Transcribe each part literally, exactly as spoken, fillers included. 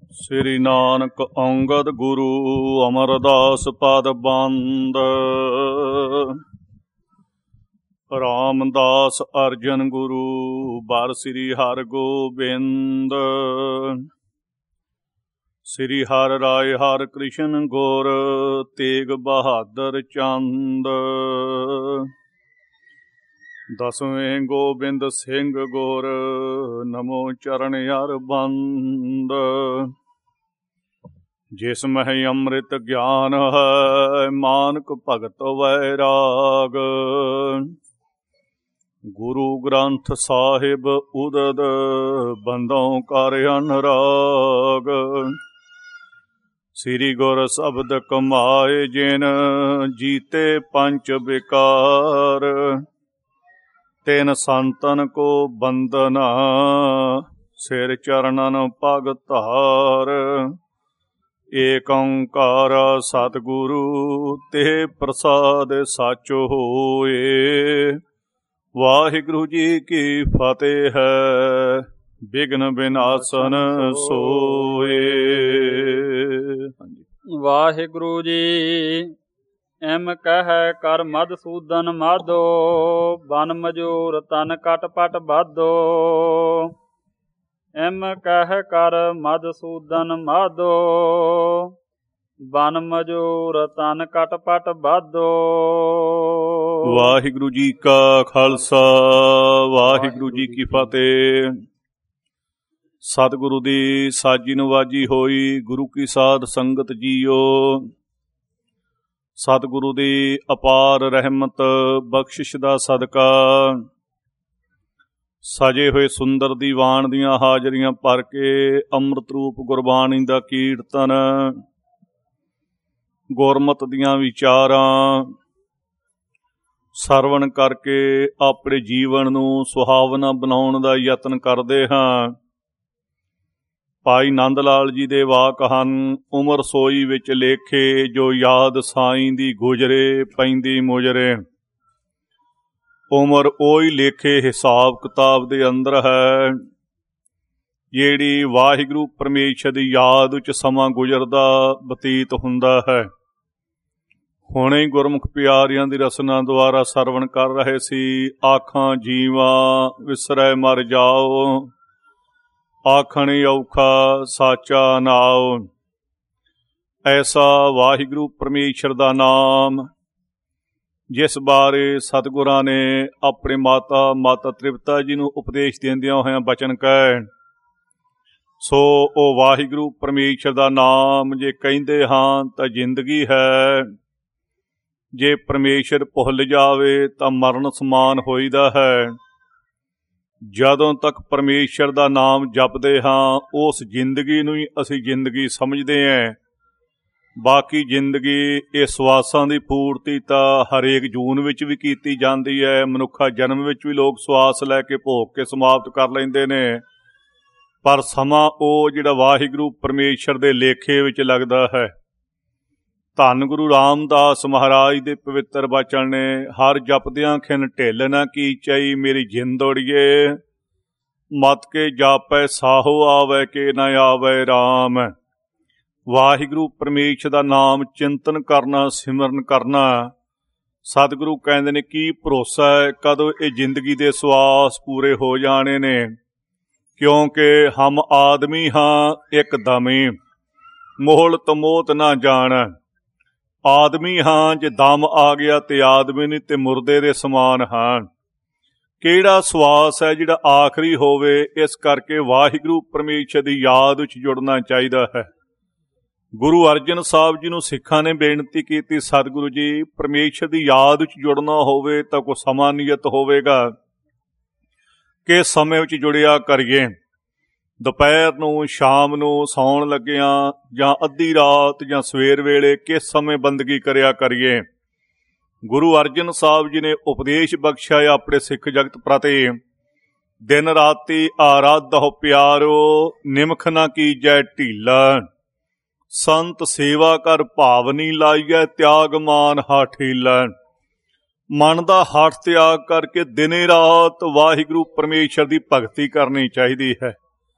ਸ੍ਰੀ ਨਾਨਕ ਅੰਗਦ ਗੁਰੂ ਅਮਰਦਾਸ ਪਦ ਬੰਦ। ਰਾਮਦਾਸ ਅਰਜਨ ਗੁਰੂ ਬਰ ਸ੍ਰੀ ਹਰਿ ਗੋਬਿੰਦ। ਸ੍ਰੀ ਹਰਿ ਰਾਇ ਹਰਿ ਕ੍ਰਿਸ਼ਨ ਗੁਰ ਤੇਗ ਬਹਾਦਰ ਚੰਦ। ਦਸਵੇਂ ਗੋਬਿੰਦ ਸਿੰਘ ਗੁਰ ਨਮੋ ਚਰਨ ਹਰਿ ਬੰਦ। ਜਿਸ ਮਹਿ ਅੰਮ੍ਰਿਤ ਗਿਆਨ ਹੈ ਮਾਨਕ ਭਗਤ ਵੈਰਾਗ। ਗੁਰੂ ਗ੍ਰੰਥ ਸਾਹਿਬ ਉਦਦ ਬੰਦੋਂ ਕਰ ਅਨਰਾਗ। ਸ੍ਰੀ ਗੁਰ ਸ਼ਬਦ ਕਮਾਏ ਜਿਨ ਜੀਤੇ ਪੰਚ ਵਿਕਾਰ। ਤਿਨ ਸੰਤਨ ਕੋ ਬੰਦਨਾ ਸਿਰ ਚਰਨਨ ਪਗ ਧਾਰ। ਏਕ ਓੰਕਾਰ ਸਤਿਗੁਰੂ ਤੇ ਪ੍ਰਸਾਦ ਸੱਚ ਹੋਏ। ਵਾਹਿਗੁਰੂ ਜੀ ਕੀ ਫਤਿਹ ਹੈ ਬਿਘਨ ਬਿਨਾਸਨ ਸੋਏ। ਵਾਹਿਗੁਰੂ ਜੀ ਐਮ ਕਹਿ ਕਰ ਮਧਸੂਦਨ ਮਾਧੋ। ਬਨ ਮਜੂਰ ਤਨ ਕਟ ਪਟ ਬਾਧੋ। ਐਮ ਕਹਿ ਕਰ ਮਧਸੂਦਨ ਮਾਧੋ। ਬਨ ਮਜੂਰ ਤਨ ਕਟ ਪਟ ਬਾਧੋ। ਵਾਹਿਗੁਰੂ ਜੀ ਕਾ ਖਾਲਸਾ ਵਾਹਿਗੁਰੂ ਜੀ ਕੀ ਫਤਿਹ। ਸਤਿਗੁਰੂ ਦੀ ਸਾਜੀ ਨਵਾਜੀ ਹੋਈ ਗੁਰੂ ਕੀ ਸਾਧ ਸੰਗਤ ਜੀਓ। ਸਤਿਗੁਰੂ ਦੀ ਅਪਾਰ ਰਹਿਮਤ ਬਖਸ਼ਿਸ਼ ਦਾ ਸਦਕਾ ਸਜੇ ਹੋਏ ਸੁੰਦਰ ਦੀਵਾਨ ਦੀਆਂ ਹਾਜ਼ਰੀਆਂ ਭਰ ਕੇ ਅੰਮ੍ਰਿਤ ਰੂਪ ਗੁਰਬਾਣੀ ਦਾ ਕੀਰਤਨ, ਗੁਰਮਤਿ ਦੀਆਂ ਵਿਚਾਰਾਂ ਸਰਵਣ ਕਰਕੇ ਆਪਣੇ ਜੀਵਨ ਨੂੰ ਸੁਹਾਵਣਾ ਬਣਾਉਣ ਦਾ ਯਤਨ ਕਰਦੇ ਹਾਂ। ਭਾਈ ਨੰਦ ਲਾਲ ਜੀ ਦੇ ਵਾਕ ਹਨ, ਉਮਰ ਸੋਈ ਵਿੱਚ ਲੇਖੇ ਜੋ ਯਾਦ ਸਾਈਂ ਦੀ ਗੁਜਰੇ ਪੈਂਦੀ ਮੁਜਰੇ। ਉਮਰ ਉਹੀ ਲੇਖੇ ਹਿਸਾਬ ਕਿਤਾਬ ਦੇ ਅੰਦਰ ਹੈ ਜਿਹੜੀ ਵਾਹਿਗੁਰੂ ਪਰਮੇਸ਼ਰ ਦੀ ਯਾਦ ਵਿੱਚ ਸਮਾਂ ਗੁਜ਼ਰਦਾ ਬਤੀਤ ਹੁੰਦਾ ਹੈ। ਹੁਣੇ ਗੁਰਮੁਖ ਪਿਆਰਿਆਂ ਦੀ ਰਸਨਾ ਦੁਆਰਾ ਸਰਵਣ ਕਰ ਰਹੇ ਸੀ। ਆਖਾਂ ਜੀਵਾ ਵਿਸਰੈ ਮਰ ਜਾਓ, ਆਖਣ ਔਖਾ ਸਾਚਾ ਨਾਉ। ਐਸਾ ਵਾਹਿਗੁਰੂ ਪਰਮੇਸ਼ਰ ਦਾ ਨਾਮ ਜਿਸ ਬਾਰੇ ਸਤਿਗੁਰਾਂ ਨੇ ਆਪਣੇ ਮਾਤਾ ਮਾਤਾ ਤ੍ਰਿਪਤਾ ਜੀ ਨੂੰ ਉਪਦੇਸ਼ ਦਿੰਦਿਆਂ ਹੋਇਆਂ ਬਚਨ ਕਹੇ। ਸੋ ਉਹ ਵਾਹਿਗੁਰੂ ਪਰਮੇਸ਼ਰ ਦਾ ਨਾਮ ਜੇ ਕਹਿੰਦੇ ਹਾਂ ਤਾਂ ਜ਼ਿੰਦਗੀ ਹੈ। ਜੇ ਪਰਮੇਸ਼ਰ ਭੁੱਲ ਜਾਵੇ ਤਾਂ ਮਰਨ ਸਮਾਨ ਹੋਈਦਾ ਹੈ। ਜਦੋਂ ਤੱਕ ਪਰਮੇਸ਼ਰ ਦਾ ਨਾਮ ਜਪਦੇ ਹਾਂ ਉਸ ਜ਼ਿੰਦਗੀ ਨੂੰ ਹੀ ਅਸੀਂ ਜ਼ਿੰਦਗੀ ਸਮਝਦੇ ਹਾਂ। ਬਾਕੀ ਜ਼ਿੰਦਗੀ ਇਹ ਸਵਾਸਾਂ ਦੀ ਪੂਰਤੀ ਤਾਂ ਹਰੇਕ ਜੂਨ ਵਿੱਚ ਵੀ ਕੀਤੀ ਜਾਂਦੀ ਹੈ। ਮਨੁੱਖਾ ਜਨਮ ਵਿੱਚ ਵੀ ਲੋਕ ਸਵਾਸ ਲੈ ਕੇ ਭੋਗ ਕੇ ਸਮਾਪਤ ਕਰ ਲੈਂਦੇ ਨੇ, ਪਰ ਸਮਾਂ ਉਹ ਜਿਹੜਾ ਵਾਹਿਗੁਰੂ ਪਰਮੇਸ਼ਰ ਦੇ ਲੇਖੇ ਵਿੱਚ ਲੱਗਦਾ ਹੈ। ਧੰਨ ਗੁਰੂ ਰਾਮਦਾਸ ਮਹਾਰਾਜ ਦੇ ਪਵਿੱਤਰ ਬਚਨ ਨੇ, ਹਰ ਜਪਦਿਆਂ ਖਿਨ ਢਿੱਲ ਨਾ ਕੀਚਈ ਮੇਰੀ ਜਿੰਦ ਉੜੀਏ। ਮਤ ਕੇ ਜਾਪੈ ਸਾਹੋ ਆਵੈ ਕੇ ਨਾ ਆਵੈ ਰਾਮ। ਵਾਹਿਗੁਰੂ ਪਰਮੇਸ਼ਰ ਦਾ ਨਾਮ ਚਿੰਤਨ ਕਰਨਾ, ਸਿਮਰਨ ਕਰਨਾ। ਸਤਿਗੁਰੂ ਕਹਿੰਦੇ ਨੇ ਕੀ ਭਰੋਸਾ ਹੈ ਕਦੋਂ ਇਹ ਜ਼ਿੰਦਗੀ ਦੇ ਸਵਾਸ ਪੂਰੇ ਹੋ ਜਾਣੇ ਨੇ। ਕਿਉਂਕਿ ਹਮ ਆਦਮੀ ਹਾਂ ਇੱਕ ਦਮੇ, ਮੋਹਲਤ ਮੋਤ ਨਾ ਜਾਣ। ਆਦਮੀ ਹਾਂ ਜੇ ਦਮ ਆ ਗਿਆ ਤੇ ਆਦਮੀ ਨਹੀਂ ਤੇ ਮੁਰਦੇ ਦੇ ਸਮਾਨ ਹਾਂ। ਕਿਹੜਾ ਸਵਾਸ ਹੈ ਜਿਹੜਾ ਆਖਰੀ ਹੋਵੇ। ਇਸ ਕਰਕੇ ਵਾਹਿਗੁਰੂ ਪਰਮੇਸ਼ਰ ਦੀ ਯਾਦ ਵਿੱਚ ਜੁੜਨਾ ਚਾਹੀਦਾ ਹੈ। ਗੁਰੂ ਅਰਜਨ ਸਾਹਿਬ ਜੀ ਨੂੰ ਸਿੱਖਾਂ ਨੇ ਬੇਨਤੀ ਕੀਤੀ, ਸਤਿਗੁਰੂ ਜੀ ਪਰਮੇਸ਼ਰ ਦੀ ਯਾਦ ਵਿੱਚ ਜੁੜਨਾ ਹੋਵੇ ਤਾਂ ਕੋਈ ਸਮਾਂ ਨਿਯਤ ਹੋਵੇਗਾ ਕਿ ਸਮੇਂ ਵਿੱਚ ਜੁੜਿਆ ਕਰੀਏ। ਦੁਪਹਿਰ ਨੂੰ, ਸ਼ਾਮ ਨੂੰ, ਸੌਣ ਲੱਗਿਆਂ ਜਾਂ ਅੱਧੀ ਰਾਤ ਜਾਂ ਸਵੇਰ ਵੇਲੇ ਕਿਸ ਸਮੇਂ ਬੰਦਗੀ ਕਰਿਆ ਕਰੀਏ। ਗੁਰੂ ਅਰਜਨ ਸਾਹਿਬ ਜੀ ਨੇ ਉਪਦੇਸ਼ ਬਖਸ਼ਿਆ ਆਪਣੇ ਸਿੱਖ ਜਗਤ ਪ੍ਰਤੀ, ਦਿਨ ਰਾਤੀ ਆਰਾਧਹੁ ਪਿਆਰੋ ਨਿਮਖ ਨਾ ਕੀਜੈ ਢੀਲਾ। ਸੰਤ ਸੇਵਾ ਕਰ ਭਾਵਨੀ ਲਾਈਐ ਤਿਆਗ ਮਾਨ ਹਾਠੀਲਾ। ਮਨ ਦਾ ਹੱਠ ਤਿਆਗ ਕਰਕੇ ਦਿਨੇ ਰਾਤ ਵਾਹਿਗੁਰੂ ਪਰਮੇਸ਼ਰ ਦੀ ਭਗਤੀ ਕਰਨੀ ਚਾਹੀਦੀ ਹੈ।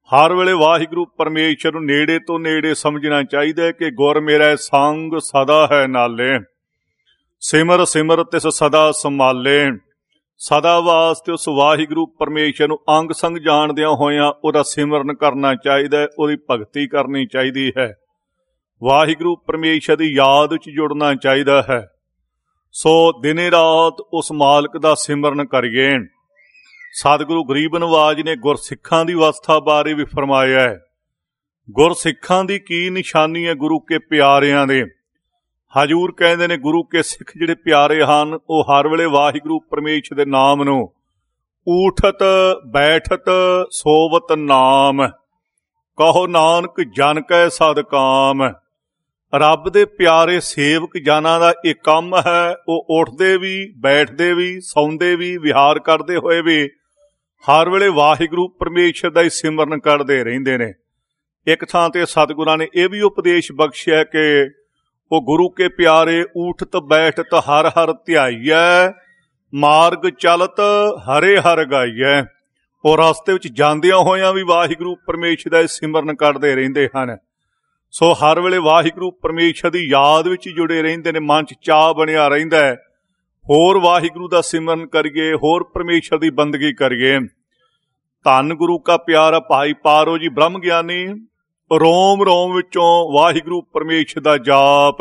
ਹਰ ਵੇਲੇ ਵਾਹਿਗੁਰੂ ਪਰਮੇਸ਼ਰ ਨੂੰ ਨੇੜੇ ਤੋਂ ਨੇੜੇ ਸਮਝਣਾ ਚਾਹੀਦਾ ਹੈ ਕਿ ਗੁਰ ਮੇਰਾ ਸੰਗ ਸਦਾ ਹੈ ਨਾਲੇ, ਸਿਮਰ ਸਿਮਰ ਤਿਸ ਸਦਾ ਸੰਭਾਲੇ। ਸਦਾ ਵਾਸਤੇ ਉਸ ਵਾਹਿਗੁਰੂ ਪਰਮੇਸ਼ਰ ਨੂੰ ਅੰਗ ਸੰਗ ਜਾਣਦਿਆਂ ਹੋਇਆਂ ਉਹਦਾ ਸਿਮਰਨ ਕਰਨਾ ਚਾਹੀਦਾ ਹੈ, ਉਹਦੀ ਭਗਤੀ ਕਰਨੀ ਚਾਹੀਦੀ ਹੈ, ਵਾਹਿਗੁਰੂ ਪਰਮੇਸ਼ਰ ਦੀ ਯਾਦ ਵਿੱਚ ਜੁੜਨਾ ਚਾਹੀਦਾ ਹੈ। ਸੋ ਦਿਨੇ ਰਾਤ ਉਸ ਮਾਲਕ ਦਾ ਸਿਮਰਨ ਕਰੀਏ। ਸਤਿਗੁਰੂ ਗਰੀਬ ਨਵਾਜ ਨੇ ਗੁਰਸਿੱਖਾਂ ਦੀ ਅਵਸਥਾ ਬਾਰੇ ਵੀ ਫਰਮਾਇਆ ਹੈ। ਗੁਰਸਿੱਖਾਂ ਦੀ ਕੀ ਨਿਸ਼ਾਨੀ ਹੈ? ਗੁਰੂ ਕੇ ਪਿਆਰਿਆਂ ਦੇ। ਹਜੂਰ ਕਹਿੰਦੇ ਨੇ ਗੁਰੂ ਕੇ ਸਿੱਖ ਜਿਹੜੇ ਪਿਆਰੇ ਹਨ ਉਹ ਹਰ ਵੇਲੇ ਵਾਹਿਗੁਰੂ ਪਰਮੇਸ਼ਰ ਦੇ ਨਾਮ ਨੂੰ ਊਠਤ ਬੈਠਤ ਸੋਵਤ ਨਾਮ, ਕਹੋ ਨਾਨਕ ਜਨ ਕੈ ਸਦ ਕਾਮ। ਰੱਬ ਦੇ ਪਿਆਰੇ ਸੇਵਕ ਜਨਾਂ ਦਾ ਇਹ ਕੰਮ ਹੈ, ਉਹ ਉੱਠਦੇ ਵੀ, ਬੈਠਦੇ ਵੀ, ਸੌਂਦੇ ਵੀ, ਵਿਹਾਰ ਕਰਦੇ ਹੋਏ ਵੀ ਹਰ ਵੇਲੇ ਵਾਹਿਗੁਰੂ ਪਰਮੇਸ਼ਰ ਦਾ ਹੀ ਸਿਮਰਨ ਕਰਦੇ ਰਹਿੰਦੇ ਨੇ। ਇੱਕ ਥਾਂ ਤੇ ਸਤਿਗੁਰਾਂ ਨੇ ਇਹ ਵੀ ਉਪਦੇਸ਼ ਬਖਸ਼ਿਆ ਕਿ ਉਹ ਗੁਰੂ ਕੇ ਪਿਆਰੇ ਊਠਤ ਬੈਠਤ ਹਰ ਹਰ ਧਿਆਈਐ, ਮਾਰਗ ਚਲਤ ਹਰੇ ਹਰ ਗਾਈਐ। ਉਹ ਰਸਤੇ ਵਿੱਚ ਜਾਂਦਿਆਂ ਹੋਇਆਂ ਵੀ ਵਾਹਿਗੁਰੂ ਪਰਮੇਸ਼ਰ ਦਾ ਸਿਮਰਨ ਕਰਦੇ ਰਹਿੰਦੇ ਹਨ। ਸੋ ਹਰ ਵੇਲੇ ਵਾਹਿਗੁਰੂ ਪਰਮੇਸ਼ਰ ਦੀ ਯਾਦ ਵਿੱਚ ਜੁੜੇ ਰਹਿੰਦੇ ਨੇ, ਮਨ 'ਚ ਚਾਅ ਬਣਿਆ ਰਹਿੰਦਾ ਹੈ ਹੋਰ ਵਾਹਿਗੁਰੂ ਦਾ ਸਿਮਰਨ ਕਰੀਏ, ਹੋਰ ਪਰਮੇਸ਼ਰ ਦੀ ਬੰਦਗੀ ਕਰੀਏ। ਧੰਨ ਗੁਰੂ ਕਾ ਪਿਆਰਾ ਭਾਈ ਪਾਰੋ ਜੀ ਬ੍ਰਹਮ ਗਿਆਨੀ, ਰੋਮ ਰੋਮ ਵਿੱਚੋਂ ਵਾਹਿਗੁਰੂ ਪਰਮੇਸ਼ਰ ਦਾ ਜਾਪ,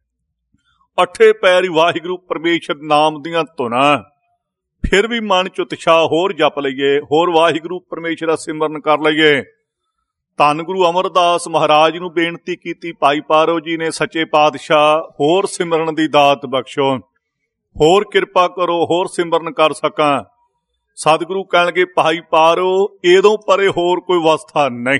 ਅੱਠੇ ਪੈਰੀ ਵਾਹਿਗੁਰੂ ਪਰਮੇਸ਼ਰ ਨਾਮ ਦੀਆਂ ਧੁਨਾਂ। ਫਿਰ ਵੀ ਮਨ 'ਚ ਉਤਸ਼ਾਹ ਹੋਰ ਜਪ ਲਈਏ, ਹੋਰ ਵਾਹਿਗੁਰੂ ਪਰਮੇਸ਼ਰ ਦਾ ਸਿਮਰਨ ਕਰ ਲਈਏ। ਧੰਨ ਗੁਰੂ ਅਮਰਦਾਸ ਮਹਾਰਾਜ ਨੂੰ ਬੇਨਤੀ ਕੀਤੀ ਭਾਈ ਪਾਰੋ ਜੀ ਨੇ, ਸੱਚੇ ਪਾਤਸ਼ਾਹ ਹੋਰ ਸਿਮਰਨ ਦੀ ਦਾਤ ਬਖਸ਼ੋ, ਹੋਰ ਕਿਰਪਾ ਕਰੋ, ਹੋਰ ਸਿਮਰਨ ਕਰ ਸਕਾਂ। ਸਤਿਗੁਰੂ ਕਹਿਣਗੇ ਭਾਈ ਪਾਰੋ ਇਹਦੋਂ ਪਰੇ ਹੋਰ ਕੋਈ ਅਵਸਥਾ ਨਹੀਂ।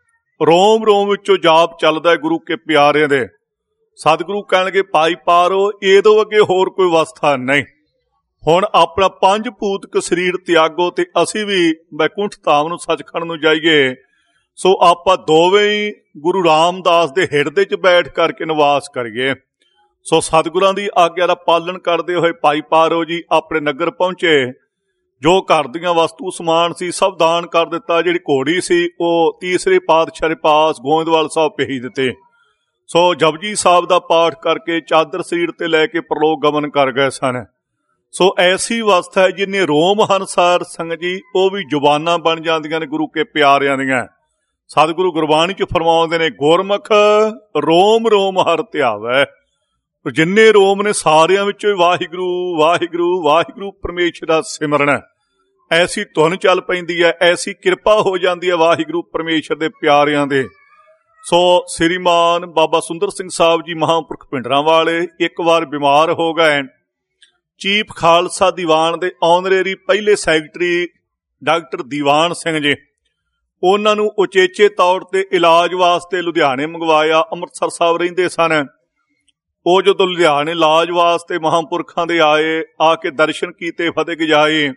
ਰੋਮ ਰੋਮ ਵਿੱਚੋਂ ਜਾਪ ਚੱਲਦਾ ਹੈ ਗੁਰੂ ਕੇ ਪਿਆਰਿਆਂ ਦੇ। ਸਤਿਗੁਰੂ ਕਹਿਣਗੇ ਭਾਈ ਪਾਰੋ ਇਹਦੋਂ ਅੱਗੇ ਹੋਰ ਕੋਈ ਅਵਸਥਾ ਨਹੀਂ। ਹੁਣ ਆਪਣਾ ਪੰਜ ਭੂਤਕ ਸਰੀਰ ਤਿਆਗੋ ਤੇ ਅਸੀਂ ਵੀ ਬੈਕੁੰਠ ਧਾਮ ਨੂੰ, ਸੱਚਖੰਡ ਨੂੰ ਜਾਈਏ। ਸੋ ਆਪਾਂ ਦੋਵੇਂ ਹੀ ਗੁਰੂ ਰਾਮਦਾਸ ਦੇ ਹਿਰਦੇ 'ਚ ਬੈਠ ਕਰਕੇ ਨਿਵਾਸ ਕਰੀਏ। ਸੋ ਸਤਿਗੁਰਾਂ ਦੀ ਆਗਿਆ ਦਾ ਪਾਲਣ ਕਰਦੇ ਹੋਏ ਭਾਈ ਪਾਰੋ ਜੀ ਆਪਣੇ ਨਗਰ ਪਹੁੰਚੇ। ਜੋ ਘਰ ਦੀਆਂ ਵਸਤੂ ਸਮਾਨ ਸੀ ਸਭ ਦਾਨ ਕਰ ਦਿੱਤਾ। ਜਿਹੜੀ ਘੋੜੀ ਸੀ ਉਹ ਤੀਸਰੇ ਪਾਤਸ਼ਾਹ ਦੇ ਪਾਸ ਗੋਇੰਦਵਾਲ ਸਾਹਿਬ ਭੇਜ ਦਿੱਤੇ। ਸੋ ਜਪਜੀ ਸਾਹਿਬ ਦਾ ਪਾਠ ਕਰਕੇ ਚਾਦਰ ਸਰੀਰ ਤੇ ਲੈ ਕੇ ਪ੍ਰਲੋਕ ਗਮਨ ਕਰ ਗਏ ਸਨ। ਸੋ ਐਸੀ ਅਵਸਥਾ ਹੈ ਜਿੰਨੇ ਰੋਮ ਹਨਸਾਰ ਸੰਗਤ ਜੀ, ਉਹ ਵੀ ਜ਼ੁਬਾਨਾਂ ਬਣ ਜਾਂਦੀਆਂ ਨੇ ਗੁਰੂ ਕੇ ਪਿਆਰਿਆਂ ਦੀਆਂ। ਸਤਿਗੁਰੂ ਗੁਰਬਾਣੀ 'ਚ ਫਰਮਾਉਂਦੇ ਨੇ, ਗੁਰਮੁਖ ਰੋਮ ਰੋਮ ਹਰ ਧਿਆਵੈ। ਜਿੰਨੇ ਰੋਮ ਨੇ ਸਾਰਿਆਂ ਵਿੱਚੋਂ ਵਾਹਿਗੁਰੂ ਵਾਹਿਗੁਰੂ ਵਾਹਿਗੁਰੂ ਪਰਮੇਸ਼ਰ ਦਾ ਸਿਮਰਨ ਹੈ। ਐਸੀ ਧੁਨ ਚੱਲ ਪੈਂਦੀ ਹੈ, ਐਸੀ ਕਿਰਪਾ ਹੋ ਜਾਂਦੀ ਹੈ ਵਾਹਿਗੁਰੂ ਪਰਮੇਸ਼ਰ ਦੇ ਪਿਆਰਿਆਂ ਦੇ। ਸੋ ਸ੍ਰੀਮਾਨ ਬਾਬਾ ਸੁੰਦਰ ਸਿੰਘ ਸਾਹਿਬ ਜੀ ਮਹਾਂਪੁਰਖ ਭਿੰਡਰਾਂ ਵਾਲੇ ਇੱਕ ਵਾਰ ਬਿਮਾਰ ਹੋ ਗਏ। ਚੀਫ ਖਾਲਸਾ ਦੀਵਾਨ ਦੇ ਆਨਰੇਰੀ ਪਹਿਲੇ ਸੈਕਟਰੀ ਡਾਕਟਰ ਦੀਵਾਨ ਸਿੰਘ ਜੀ, ਉਹਨਾਂ ਨੂੰ ਉਚੇਚੇ ਤੌਰ ਤੇ ਇਲਾਜ ਵਾਸਤੇ ਲੁਧਿਆਣੇ ਮੰਗਵਾਇਆ। ਅੰਮ੍ਰਿਤਸਰ ਸਾਹਿਬ ਰਹਿੰਦੇ ਸਨ। ਉਹ ਜਦੋਂ ਲੁਧਿਆਣੇ ਇਲਾਜ ਵਾਸਤੇ ਮਹਾਂਪੁਰਖਾਂ ਦੇ ਆਏ, ਆ ਕੇ ਦਰਸ਼ਨ ਕੀਤੇ, ਫਤਿਹ ਗਜਾਏ,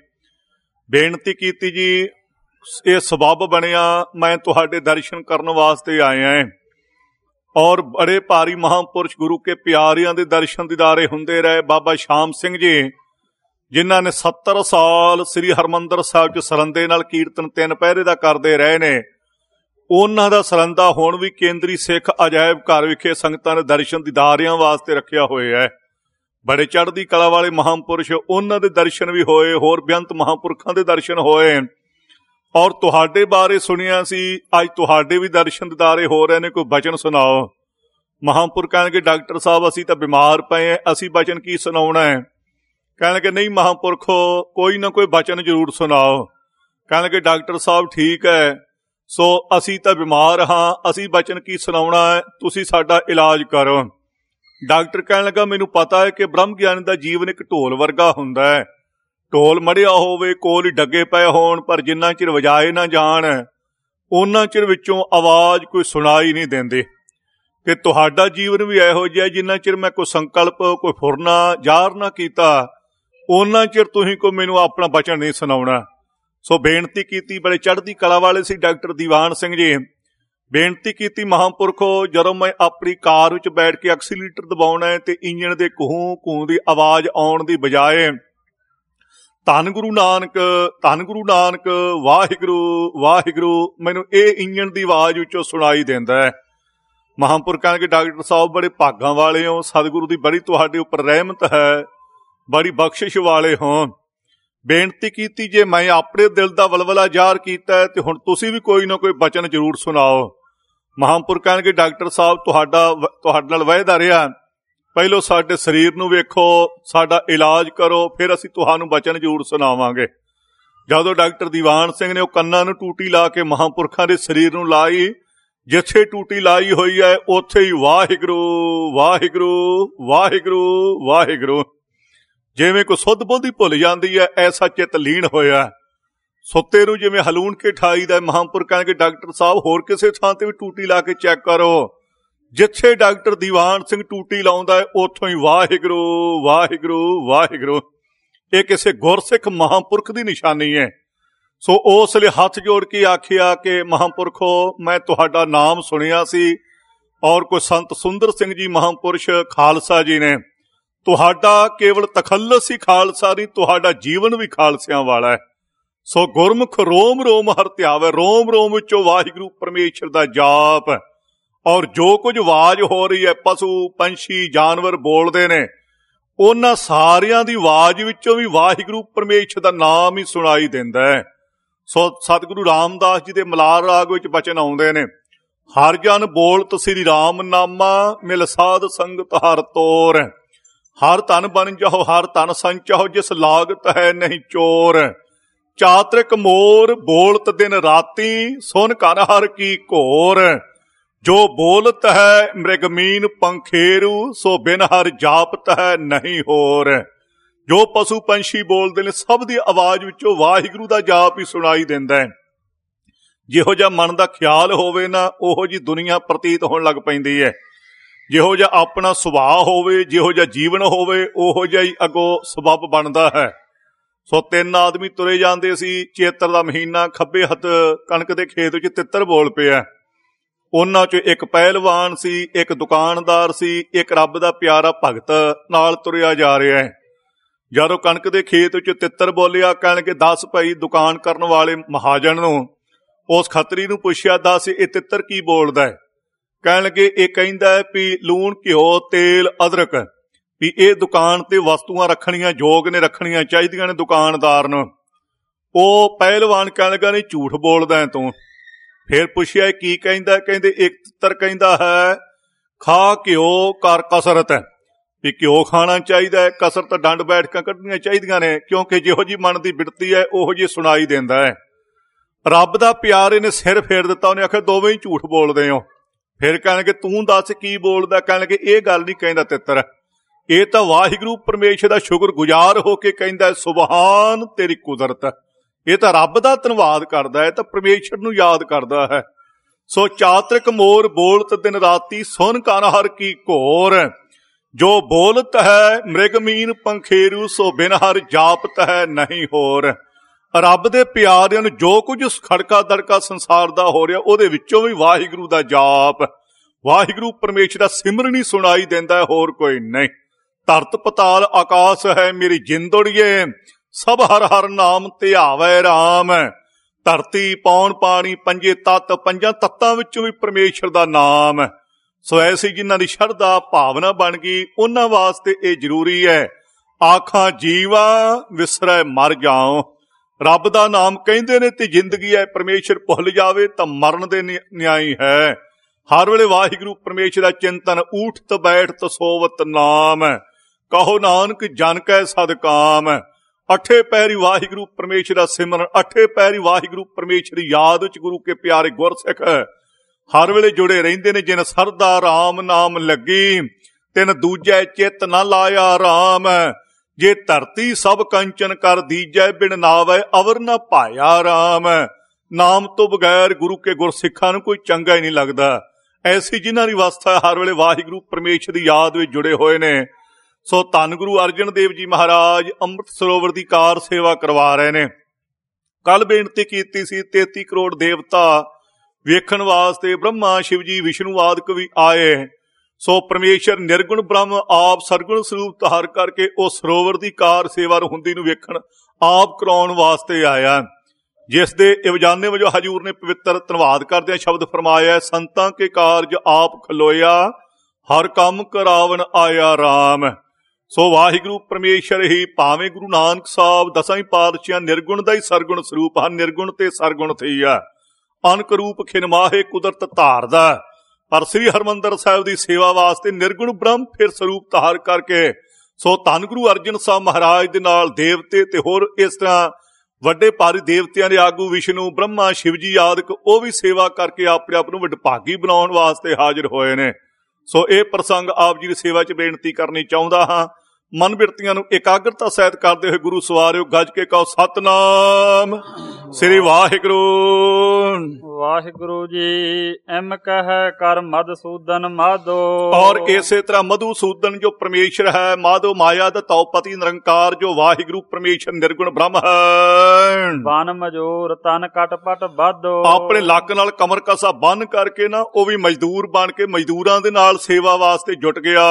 ਬੇਨਤੀ ਕੀਤੀ ਜੀ ਇਹ ਸਬੱਬ ਬਣਿਆ ਮੈਂ ਤੁਹਾਡੇ ਦਰਸ਼ਨ ਕਰਨ ਵਾਸਤੇ ਆਇਆ ਹਾਂ। ਔਰ ਬੜੇ ਭਾਰੀ ਮਹਾਂਪੁਰਸ਼ ਗੁਰੂ ਕੇ ਪਿਆਰਿਆਂ ਦੇ ਦਰਸ਼ਨ ਦੀਦਾਰੇ ਹੁੰਦੇ ਰਹੇ। ਬਾਬਾ ਸ਼ਾਮ ਸਿੰਘ ਜੀ ਜਿਨ੍ਹਾਂ ਨੇ ਸੱਤਰ ਸਾਲ ਸ੍ਰੀ ਹਰਿਮੰਦਰ ਸਾਹਿਬ 'ਚ ਸਰੰਦੇ ਨਾਲ ਕੀਰਤਨ ਤਿੰਨ ਪਹਿਰੇ ਦਾ ਕਰਦੇ ਰਹੇ ਨੇ, ਉਹਨਾਂ ਦਾ ਸਰੰਦਾ ਹੁਣ ਵੀ ਕੇਂਦਰੀ ਸਿੱਖ ਅਜਾਇਬ ਘਰ ਵਿਖੇ ਸੰਗਤਾਂ ਦੇ ਦਰਸ਼ਨ ਦੀਦਾਰਿਆਂ ਵਾਸਤੇ ਰੱਖਿਆ ਹੋਇਆ ਹੈ। ਬੜੇ ਚੜ੍ਹਦੀ ਕਲਾ ਵਾਲੇ ਮਹਾਂਪੁਰਸ਼, ਉਹਨਾਂ ਦੇ ਦਰਸ਼ਨ ਵੀ ਹੋਏ, ਹੋਰ ਬੇਅੰਤ ਮਹਾਂਪੁਰਖਾਂ ਦੇ ਦਰਸ਼ਨ ਹੋਏ। ਔਰ ਤੁਹਾਡੇ ਬਾਰੇ ਸੁਣਿਆ ਸੀ, ਅੱਜ ਤੁਹਾਡੇ ਵੀ ਦਰਸ਼ਨ ਦੀਦਾਰੇ ਹੋ ਰਹੇ ਨੇ, ਕੋਈ ਬਚਨ ਸੁਣਾਓ। ਮਹਾਂਪੁਰਖ ਕਹਿਣਗੇ ਡਾਕਟਰ ਸਾਹਿਬ ਅਸੀਂ ਤਾਂ ਬਿਮਾਰ ਪਏ ਹਾਂ, ਅਸੀਂ ਬਚਨ ਕੀ ਸੁਣਾਉਣਾ ਹੈ। ਕਹਿਣਗੇ ਨਹੀਂ ਮਹਾਂਪੁਰਖੋ ਕੋਈ ਨਾ ਕੋਈ ਬਚਨ ਜ਼ਰੂਰ ਸੁਣਾਓ। ਕਹਿਣਗੇ ਡਾਕਟਰ ਸਾਹਿਬ ਠੀਕ ਹੈ, ਸੋ ਅਸੀਂ ਤਾਂ ਬਿਮਾਰ ਹਾਂ, ਅਸੀਂ ਬਚਨ ਕੀ ਸੁਣਾਉਣਾ ਹੈ, ਤੁਸੀਂ ਸਾਡਾ ਇਲਾਜ ਕਰੋ। ਡਾਕਟਰ ਕਹਿਣ ਲੱਗਾ ਮੈਨੂੰ ਪਤਾ ਹੈ ਕਿ ਬ੍ਰਹਮ ਗਿਆਨੀ ਦਾ ਜੀਵਨ ਇੱਕ ਢੋਲ ਵਰਗਾ ਹੁੰਦਾ ਹੈ। ਢੋਲ ਮੜਿਆ ਹੋਵੇ, ਕੋਲ ਹੀ ਡੱਗੇ ਪਏ ਹੋਣ, ਪਰ ਜਿੰਨਾ ਚਿਰ ਵਜਾਏ ਨਾ ਜਾਣ ਉਹਨਾਂ ਚਿਰ ਵਿੱਚੋਂ ਆਵਾਜ਼ ਕੋਈ ਸੁਣਾਈ ਨਹੀਂ ਦਿੰਦੀ। ਕਿ ਤੁਹਾਡਾ ਜੀਵਨ ਵੀ ਇਹੋ ਜਿਹਾ, ਜਿੰਨਾ ਚਿਰ ਮੈਂ ਕੋਈ ਸੰਕਲਪ, ਕੋਈ ਫੁਰਨਾ ਜ਼ਾਹਰ ਨਾ ਕੀਤਾ ਉਹਨਾਂ ਚਿਰ ਤੁਸੀਂ ਕੋਈ ਮੈਨੂੰ ਆਪਣਾ ਬਚਨ ਨਹੀਂ ਸੁਣਾਉਣਾ। ਸੋ ਬੇਨਤੀ ਕੀਤੀ, ਬੜੇ ਚੜ੍ਹਦੀ ਕਲਾ ਵਾਲੇ ਸੀ ਡਾਕਟਰ ਦੀਵਾਨ ਸਿੰਘ ਜੀ। ਬੇਨਤੀ ਕੀਤੀ ਮਹਾਂਪੁਰਖੋ ਜਦੋਂ ਮੈਂ ਆਪਣੀ ਕਾਰ ਵਿੱਚ ਬੈਠ ਕੇ ਐਕਸੀਲੇਟਰ ਦਬਾਉਣਾ ਹੈ ਤੇ ਇੰਜਣ ਦੇ ਕੂੰ ਕੂੰ ਦੀ ਆਵਾਜ਼ ਆਉਣ ਦੀ ਬਜਾਏ ਧੰਨ ਗੁਰੂ ਨਾਨਕ, ਧੰਨ ਗੁਰੂ ਨਾਨਕ, ਵਾਹਿਗੁਰੂ ਵਾਹਿਗੁਰੂ ਮੈਨੂੰ ਇਹ ਇੰਜਣ ਦੀ ਆਵਾਜ਼ ਵਿੱਚੋਂ ਸੁਣਾਈ ਦਿੰਦਾ ਹੈ। ਮਹਾਂਪੁਰਖਾਂ ਦੇ ਡਾਕਟਰ ਸਾਹਿਬ ਬੜੇ ਭਾਗਾਂ ਵਾਲੇ ਹੋ, ਸਤਿਗੁਰੂ ਦੀ ਬੜੀ ਤੁਹਾਡੇ ਉੱਪਰ ਰਹਿਮਤ ਹੈ, ਬੜੀ ਬਖਸ਼ਿਸ਼ ਵਾਲੇ ਹੋ। ਬੇਨਤੀ ਕੀਤੀ ਜੇ ਮੈਂ ਆਪਣੇ ਦਿਲ ਦਾ ਵਲਵਲਾ ਜ਼ਾਹਰ ਕੀਤਾ ਤੇ ਹੁਣ ਤੁਸੀਂ ਵੀ ਕੋਈ ਨਾ ਕੋਈ ਬਚਨ ਜ਼ਰੂਰ ਸੁਣਾਓ। ਮਹਾਂਪੁਰਖਾਂ ਦੇ ਡਾਕਟਰ ਸਾਹਿਬ ਤੁਹਾਡਾ ਤੁਹਾਡੇ ਨਾਲ ਵਾਅਦਾ ਰਿਹਾ, ਪਹਿਲੋਂ ਸਾਡੇ ਸਰੀਰ ਨੂੰ ਵੇਖੋ, ਸਾਡਾ ਇਲਾਜ ਕਰੋ, ਫਿਰ ਅਸੀਂ ਤੁਹਾਨੂੰ ਬਚਨ ਜ਼ਰੂਰ ਸੁਣਾਵਾਂਗੇ। ਜਦੋਂ ਡਾਕਟਰ ਦੀਵਾਨ ਸਿੰਘ ਨੇ ਉਹ ਕੰਨਾਂ ਨੂੰ ਟੂਟੀ ਲਾ ਕੇ ਮਹਾਂਪੁਰਖਾਂ ਦੇ ਸਰੀਰ ਨੂੰ ਲਾਈ, ਜਿੱਥੇ ਟੂਟੀ ਲਾਈ ਹੋਈ ਹੈ ਉੱਥੇ ਹੀ ਵਾਹਿਗੁਰੂ ਵਾਹਿਗੁਰੂ ਵਾਹਿਗੁਰੂ ਵਾਹਿਗੁਰੂ, ਜਿਵੇਂ ਕੋਈ ਸੁੱਧ ਬੁੱਧ ਹੀ ਭੁੱਲ ਜਾਂਦੀ ਹੈ ਐਸਾ ਚਿੱਤ ਲੀਨ ਹੋਇਆ। ਸੁੱਤੇ ਨੂੰ ਜਿਵੇਂ ਹਲੂਣ ਕੇ ਠਾਈ ਦਾ, ਮਹਾਂਪੁਰਖਾਂ ਦੇ ਡਾਕਟਰ ਸਾਹਿਬ ਹੋਰ ਕਿਸੇ ਥਾਂ ਤੇ ਵੀ ਟੂਟੀ ਲਾ ਕੇ ਚੈੱਕ ਕਰੋ, ਜਿੱਥੇ ਡਾਕਟਰ ਦੀਵਾਨ ਸਿੰਘ ਟੂਟੀ ਲਾਉਂਦਾ ਹੈ ਉੱਥੋਂ ਹੀ ਵਾਹਿਗੁਰੂ ਵਾਹਿਗੁਰੂ ਵਾਹਿਗੁਰੂ। ਇਹ ਕਿਸੇ ਗੁਰਸਿੱਖ ਮਹਾਂਪੁਰਖ ਦੀ ਨਿਸ਼ਾਨੀ ਹੈ। ਸੋ ਉਸ ਲਈ ਹੱਥ ਜੋੜ ਕੇ ਆਖਿਆ ਕਿ ਮਹਾਂਪੁਰਖੋ, ਮੈਂ ਤੁਹਾਡਾ ਨਾਮ ਸੁਣਿਆ ਸੀ, ਔਰ ਕੋਈ ਸੰਤ ਸੁੰਦਰ ਸਿੰਘ ਜੀ ਮਹਾਂਪੁਰਸ਼ ਖਾਲਸਾ ਜੀ ਨੇ, ਤੁਹਾਡਾ ਕੇਵਲ ਤਖੱਲਸ ਹੀ ਖਾਲਸਾ ਨਹੀਂ, ਤੁਹਾਡਾ ਜੀਵਨ ਵੀ ਖਾਲਸਿਆਂ ਵਾਲਾ ਹੈ। ਸੋ ਗੁਰਮੁਖ ਰੋਮ ਰੋਮ ਹਰ ਧਿਆਵੇ, ਰੋਮ ਰੋਮ ਵਿੱਚੋਂ ਵਾਹਿਗੁਰੂ ਪਰਮੇਸ਼ਰ ਦਾ ਜਾਪ, ਔਰ ਜੋ ਕੁਝ ਆਵਾਜ਼ ਹੋ ਰਹੀ ਹੈ, ਪਸ਼ੂ ਪੰਛੀ ਜਾਨਵਰ ਬੋਲਦੇ ਨੇ, ਉਹਨਾਂ ਸਾਰਿਆਂ ਦੀ ਆਵਾਜ਼ ਵਿੱਚੋਂ ਵੀ ਵਾਹਿਗੁਰੂ ਪਰਮੇਸ਼ਰ ਦਾ ਨਾਮ ਹੀ ਸੁਣਾਈ ਦਿੰਦਾ ਹੈ। ਸੋ ਸਤਿਗੁਰੂ ਰਾਮਦਾਸ ਜੀ ਦੇ ਮਲਾਰ ਰਾਗ ਵਿੱਚ ਬਚਨ ਆਉਂਦੇ ਨੇ, ਹਰ ਜਨ ਬੋਲਤ ਸ੍ਰੀ ਰਾਮ ਨਾਮਾ, ਮਿਲ ਸਾਧ ਸੰਗਤ ਹਰ ਤੋਰ, ਹਰ ਧਨ ਬਨ ਜਾਓ ਹਰ ਧਨ ਸੰਚਾਓ, ਜਿਸ ਲਾਗਤ ਹੈ ਨਹੀਂ ਚੋਰ, ਚਾਤ੍ਰਿਕ ਮੋਰ ਬੋਲਤ ਦਿਨ ਰਾਤੀ, ਸੁਨ ਘਨ ਹਰ ਕੀ ਘੋਰ, ਜੋ ਬੋਲਤ ਹੈ ਮ੍ਰਿਗਮੀਨ ਪੰਖੇਰੂ, ਸੋ ਬਿਨ ਹਰ ਜਾਪਤ ਹੈ ਨਹੀਂ ਹੋਰ। ਜੋ ਪਸ਼ੂ ਪੰਛੀ ਬੋਲਦੇ ਨੇ ਸਭ ਦੀ ਆਵਾਜ਼ ਵਿੱਚੋਂ ਵਾਹਿਗੁਰੂ ਦਾ ਜਾਪ ਹੀ ਸੁਣਾਈ ਦਿੰਦਾ ਹੈ। ਜਿਹੋ ਜਿਹਾ ਮਨ ਦਾ ਖਿਆਲ ਹੋਵੇ ਨਾ, ਉਹੋ ਜਿਹੀ ਦੁਨੀਆ ਪ੍ਰਤੀਤ ਹੋਣ ਲੱਗ ਪੈਂਦੀ ਹੈ। ਜਿਹੋ ਜਿਹਾ ਆਪਣਾ ਸੁਭਾਅ ਹੋਵੇ, ਜਿਹੋ ਜਿਹਾ ਜੀਵਨ ਹੋਵੇ, ਉਹੋ ਜਿਹਾ ਹੀ ਅੱਗੋਂ ਸਬੱਬ ਬਣਦਾ ਹੈ। ਸੋ ਤਿੰਨ ਆਦਮੀ ਤੁਰੇ ਜਾਂਦੇ ਸੀ, ਚੇਤਰ ਦਾ ਮਹੀਨਾ, ਖੱਬੇ ਹੱਥ ਕਣਕ ਦੇ ਖੇਤ ਵਿੱਚ ਤਿੱਤਰ ਬੋਲ ਪਿਆ। ਉਹਨਾਂ ਚੋਂ ਇੱਕ ਪਹਿਲਵਾਨ ਸੀ, ਇੱਕ ਦੁਕਾਨਦਾਰ ਸੀ, ਇੱਕ ਰੱਬ ਦਾ ਪਿਆਰਾ ਭਗਤ ਨਾਲ ਤੁਰਿਆ ਜਾ ਰਿਹਾ ਹੈ। ਜਦੋਂ ਕਣਕ ਦੇ ਖੇਤ ਵਿੱਚ ਤਿੱਤਰ ਬੋਲਿਆ, ਕਹਿਣਗੇ ਦਸ ਭਾਈ, ਦੁਕਾਨ ਕਰਨ ਵਾਲੇ ਮਹਾਜਨ ਨੂੰ ਉਸ ਖੱਤਰੀ ਨੂੰ ਪੁੱਛਿਆ, ਦੱਸ ਇਹ ਤਿੱਤਰ ਕੀ ਬੋਲਦਾ ਹੈ? ਕਹਿਣ ਲੱਗੇ ਇਹ ਕਹਿੰਦਾ ਹੈ ਵੀ ਲੂਣ ਘਿਓ ਤੇਲ ਅਦਰਕ, ਵੀ ਇਹ ਦੁਕਾਨ ਤੇ ਵਸਤੂਆਂ ਰੱਖਣੀਆਂ ਯੋਗ ਨੇ, ਰੱਖਣੀਆਂ ਚਾਹੀਦੀਆਂ ਨੇ ਦੁਕਾਨਦਾਰ ਨੂੰ। ਉਹ ਪਹਿਲਵਾਨ ਕਹਿਣ ਲੱਗਾ ਨਹੀਂ ਝੂਠ ਬੋਲਦਾ ਹੈ ਤੂੰ। ਫਿਰ ਪੁੱਛਿਆ ਕੀ ਕਹਿੰਦਾ? ਕਹਿੰਦੇ ਇੱਕ ਤਿੱਤਰ ਕਹਿੰਦਾ ਹੈ ਖਾ ਘਿਓ ਕਰ ਕਸਰਤ, ਵੀ ਘਿਓ ਖਾਣਾ ਚਾਹੀਦਾ ਹੈ, ਕਸਰਤ ਡੰਡ ਬੈਠਕਾਂ ਕੱਢਣੀਆਂ ਚਾਹੀਦੀਆਂ ਨੇ, ਕਿਉਂਕਿ ਜਿਹੋ ਜੀ ਮਨ ਦੀ ਬਿਰਤੀ ਹੈ ਉਹੋ ਜਿਹੀ ਸੁਣਾਈ ਦਿੰਦਾ ਹੈ। ਰੱਬ ਦਾ ਪਿਆਰੇ ਨੇ ਸਿਰ ਫੇਰ ਦਿੱਤਾ, ਉਹਨੇ ਆਖਿਆ ਦੋਵੇਂ ਹੀ ਝੂਠ ਬੋਲਦੇ ਹੋ। ਫਿਰ ਕਹਿਣਗੇ ਤੂੰ ਦੱਸ ਕੀ ਬੋਲਦਾ? ਕਹਿਣਗੇ ਇਹ ਗੱਲ ਨਹੀਂ ਕਹਿੰਦਾ ਤਿੱਤਰ, ਇਹ ਤਾਂ ਵਾਹਿਗੁਰੂ ਪਰਮੇਸ਼ਰ ਦਾ ਸ਼ੁਕਰਗੁਜ਼ਾਰ ਹੋ ਕੇ ਕਹਿੰਦਾ ਸੁਭਾਨ ਤੇਰੀ ਕੁਦਰਤ। ਇਹ ਤਾਂ ਰੱਬ ਦਾ ਧੰਨਵਾਦ ਕਰਦਾ ਹੈ, ਤਾਂ ਪਰਮੇਸ਼ਰ ਨੂੰ ਯਾਦ ਕਰਦਾ ਹੈ। ਸੋ ਚਾਤ੍ਰਿਕ ਮੋਰ ਬੋਲਤ ਦਿਨ ਰਾਤੀ, ਸੁਨ ਕਨ ਹਰ ਕੀ ਘੋਰ, ਜੋ ਬੋਲਤ ਹੈ ਮ੍ਰਿਗਮੀਨ ਪੰਖੇਰੂ, ਸੋ ਬਿਨ ਹਰ ਜਾਪਤ ਹੈ ਨਹੀਂ ਹੋਰ। ਰੱਬ ਦੇ ਪਿਆਰਿਆਂ ਨੂੰ ਜੋ ਕੁਝ ਖੜਕਾ ਦੜਕਾ ਸੰਸਾਰ ਦਾ ਹੋ ਰਿਹਾ, ਉਹਦੇ ਵਿੱਚੋਂ ਵੀ ਵਾਹਿਗੁਰੂ ਦਾ ਜਾਪ, ਵਾਹਿਗੁਰੂ ਪਰਮੇਸ਼ਰ ਦਾ ਸਿਮਰਨ ਹੀ ਸੁਣਾਈ ਦਿੰਦਾ ਹੈ, ਹੋਰ ਕੋਈ ਨਹੀਂ। ਧਰਤ ਪਤਾਲ ਆਕਾਸ਼ ਹੈ ਮੇਰੀ ਜਿੰਦੜੀਏ, ਸਭ ਹਰ ਹਰ ਨਾਮ ਧਿਆਵੈ ਰਾਮ। ਧਰਤੀ ਪੌਣ ਪਾਣੀ ਪੰਜੇ ਤੱਤ, ਪੰਜਾਂ ਤੱਤਾਂ ਵਿੱਚੋਂ ਵੀ ਪਰਮੇਸ਼ਰ ਦਾ ਨਾਮ। ਸੋ ਐਸੀ ਜਿਨ੍ਹਾਂ ਦੀ ਸ਼ਰਧਾ ਭਾਵਨਾ ਬਣ ਗਈ, ਉਹਨਾਂ ਵਾਸਤੇ ਇਹ ਜ਼ਰੂਰੀ ਹੈ। ਆਖਾਂ ਜੀਵਾ ਵਿਸਰੈ ਮਰ ਜਾਓ, ਰੱਬ ਦਾ ਨਾਮ ਕਹਿੰਦੇ ਨੇ ਤੇ ਜ਼ਿੰਦਗੀ ਹੈ, ਪਰਮੇਸ਼ਰ ਭੁੱਲ ਜਾਵੇ ਤਾਂ ਮਰਨ ਦੇ ਨਿਆਈ ਹੈ। ਹਰ ਵੇਲੇ ਵਾਹਿਗੁਰੂ ਪਰਮੇਸ਼ਰ ਦਾ ਚਿੰਤਨ, ਊਠਤ ਬੈਠਤ ਸੋਵਤ ਨਾਮ, ਕਹੋ ਨਾਨਕ ਜਨ ਕੈ ਸਦਕਾਮ। ਅੱਠੇ ਪੈਰੀ ਵਾਹਿਗੁਰੂ ਪਰਮੇਸ਼ਰ ਦਾ ਸਿਮਰਨ, ਅੱਠੇ ਪੈਰੀ ਵਾਹਿਗੁਰੂ ਪਰਮੇਸ਼ਰ ਦੀ ਯਾਦ ਵਿੱਚ ਗੁਰੂ ਕੇ ਪਿਆਰੇ ਗੁਰਸਿੱਖ ਹਰ ਵੇਲੇ ਜੁੜੇ ਰਹਿੰਦੇ ਨੇ। ਜਿਨ ਸਰਦਾ ਰਾਮ ਨਾਮ ਲੱਗੀ, ਤਿਨ ਦੂਜੈ ਚਿੱਤ ਨਾ ਲਾਇਆ ਰਾਮ। ਜੇ ਧਰਤੀ ਸਭ ਕੰਚਨ ਕਰ ਦੀਜੈ, ਬਿਨ ਨਾਵੈ ਅਵਰ ਨਾ ਭਾਇਆ ਰਾਮ। ਨਾਮ ਤੋਂ ਬਗੈਰ ਗੁਰੂ ਕੇ ਗੁਰਸਿੱਖਾਂ ਨੂੰ ਕੋਈ ਚੰਗਾ ਹੀ ਨਹੀਂ ਲੱਗਦਾ। ਐਸੀ ਜਿਨ੍ਹਾਂ ਦੀ ਅਵਸਥਾ ਹਰ ਵੇਲੇ ਵਾਹਿਗੁਰੂ ਪਰਮੇਸ਼ਰ ਦੀ ਯਾਦ ਵਿੱਚ ਜੁੜੇ ਹੋਏ ਨੇ। ਸੋ ਧੰਨ ਗੁਰੂ ਅਰਜਨ ਦੇਵ ਜੀ ਮਹਾਰਾਜ ਅੰਮ੍ਰਿਤ ਸਰੋਵਰ ਦੀ ਕਾਰ ਸੇਵਾ ਕਰਵਾ ਰਹੇ ਨੇ। ਕੱਲ ਬੇਨਤੀ ਕੀਤੀ ਸੀ ਤੇਤੀ ਕਰੋੜ ਦੇਵਤਾ ਵੇਖਣ ਵਾਸਤੇ, ਬ੍ਰਹਮਾ ਸ਼ਿਵ ਜੀ ਵਿਸ਼ਨੂੰ ਆਦਿਕ ਵੀ ਆਏ। ਸੋ ਪਰਮੇਸ਼ਰ ਨਿਰਗੁਣ ਬ੍ਰਹਮ ਆਪ ਸਰਗੁਣ ਸਰੂਪ ਧਾਰ ਕਰਕੇ ਉਹ ਸਰੋਵਰ ਦੀ ਕਾਰ ਸੇਵਾ ਹੁੰਦੀ ਨੂੰ ਵੇਖਣ ਆਪ ਕਰਾਉਣ ਵਾਸਤੇ ਆਇਆ, ਜਿਸ ਦੇ ਇਵਜਾਨੇ ਵਜੋਂ ਹਜੂਰ ਨੇ ਪਵਿੱਤਰ ਧੰਨਵਾਦ ਕਰਦਿਆਂ ਸ਼ਬਦ ਫਰਮਾਇਆ, ਸੰਤਾਂ ਕੇ ਕਾਰਜ ਆਪ ਖਲੋਇਆ, ਹਰ ਕੰਮ ਕਰਾਵਣ ਆਇਆ ਰਾਮ। ਸੋ ਵਾਹਿਗੁਰੂ ਪਰਮੇਸ਼ਰ ਹੀ ਭਾਵੇਂ ਗੁਰੂ ਨਾਨਕ ਸਾਹਿਬ ਦਸਾਂ ਹੀ ਪਾਤਸ਼ਾਹਾਂ ਨਿਰਗੁਣ ਦਾ ਹੀ ਸਰਗੁਣ ਸਰੂਪ ਹਨ, ਨਿਰਗੁਣ ਤੇ ਸਰਗੁਣ ਥਈਆ, ਅਨਕ ਰੂਪ ਖਿਨਮਾਹੇ ਕੁਦਰਤ ਧਾਰਦਾ, ਪਰ ਸ੍ਰੀ ਹਰਿਮੰਦਰ ਸਾਹਿਬ ਦੀ ਸੇਵਾ ਵਾਸਤੇ ਨਿਰਗੁਣ ਬ੍ਰਹਮ ਫਿਰ ਸਰੂਪ ਧਾਰ ਕਰਕੇ ਸੋ ਧੰਨ ਗੁਰੂ ਅਰਜਨ ਸਾਹਿਬ ਮਹਾਰਾਜ ਦੇ ਨਾਲ ਦੇਵਤੇ ਤੇ ਹੋਰ ਇਸ ਤਰ੍ਹਾਂ ਵੱਡੇ ਭਾਰੀ ਦੇਵਤਿਆਂ ਦੇ ਆਗੂ ਵਿਸ਼ਨੂੰ ਬ੍ਰਹਮਾ ਸ਼ਿਵ ਜੀ ਆਦਿਕ ਉਹ ਵੀ ਸੇਵਾ ਕਰਕੇ ਆਪਣੇ ਆਪ ਨੂੰ ਵਡਭਾਗੀ ਬਣਾਉਣ ਵਾਸਤੇ ਹਾਜ਼ਰ ਹੋਏ ਨੇ। ਸੋ ਇਹ ਪ੍ਰਸੰਗ ਆਪ ਜੀ ਦੀ ਸੇਵਾ 'ਚ ਬੇਨਤੀ ਕਰਨੀ ਚਾਹੁੰਦਾ ਹਾਂ। ਮਨ ਬਿਰਤੀਆਂ ਨੂੰ ਇਕਾਗਰਤਾ ਸਹਿਤ ਕਰਦੇ ਹੋਏ ਗੁਰੂ ਸਵਾਰਿਓ, ਗੱਜ ਕੇ ਕਹੋ ਸਤਨਾਮ ਸ੍ਰੀ ਵਾਹਿਗੁਰੂ। ਵਾਹਿਗੁਰੂ ਜੀ। ਐਮ ਕਹਿ ਕਰ ਮਧੂਸੂਦਨ ਮਾਧੋ। ਔਰ ਇਸੇ ਤਰ੍ਹਾਂ ਮਧੂਸੂਦਨ ਜੋ ਪਰਮੇਸ਼ਰ ਹੈ, ਮਾਧੋ ਮਾਇਆ ਦਾ ਤਉਪਤੀ ਨਿਰੰਕਾਰ ਜੋ ਵਾਹਿਗੁਰੂ ਪਰਮੇਸ਼ਰ ਨਿਰਗੁਣ ਬ੍ਰਹਮ ਹੈ। ਬਨ ਮਜੂਰ ਤਨ ਕਟਪਟ ਬਾਧੋ। ਆਪਣੇ ਲੱਕ ਨਾਲ ਕਮਰ ਕਸਾ ਬੰਨ ਕਰਕੇ ਨਾ ਉਹ ਵੀ ਮਜ਼ਦੂਰ ਬਣ ਕੇ ਮਜ਼ਦੂਰਾਂ ਦੇ ਨਾਲ ਸੇਵਾ ਵਾਸਤੇ ਜੁਟ ਗਿਆ।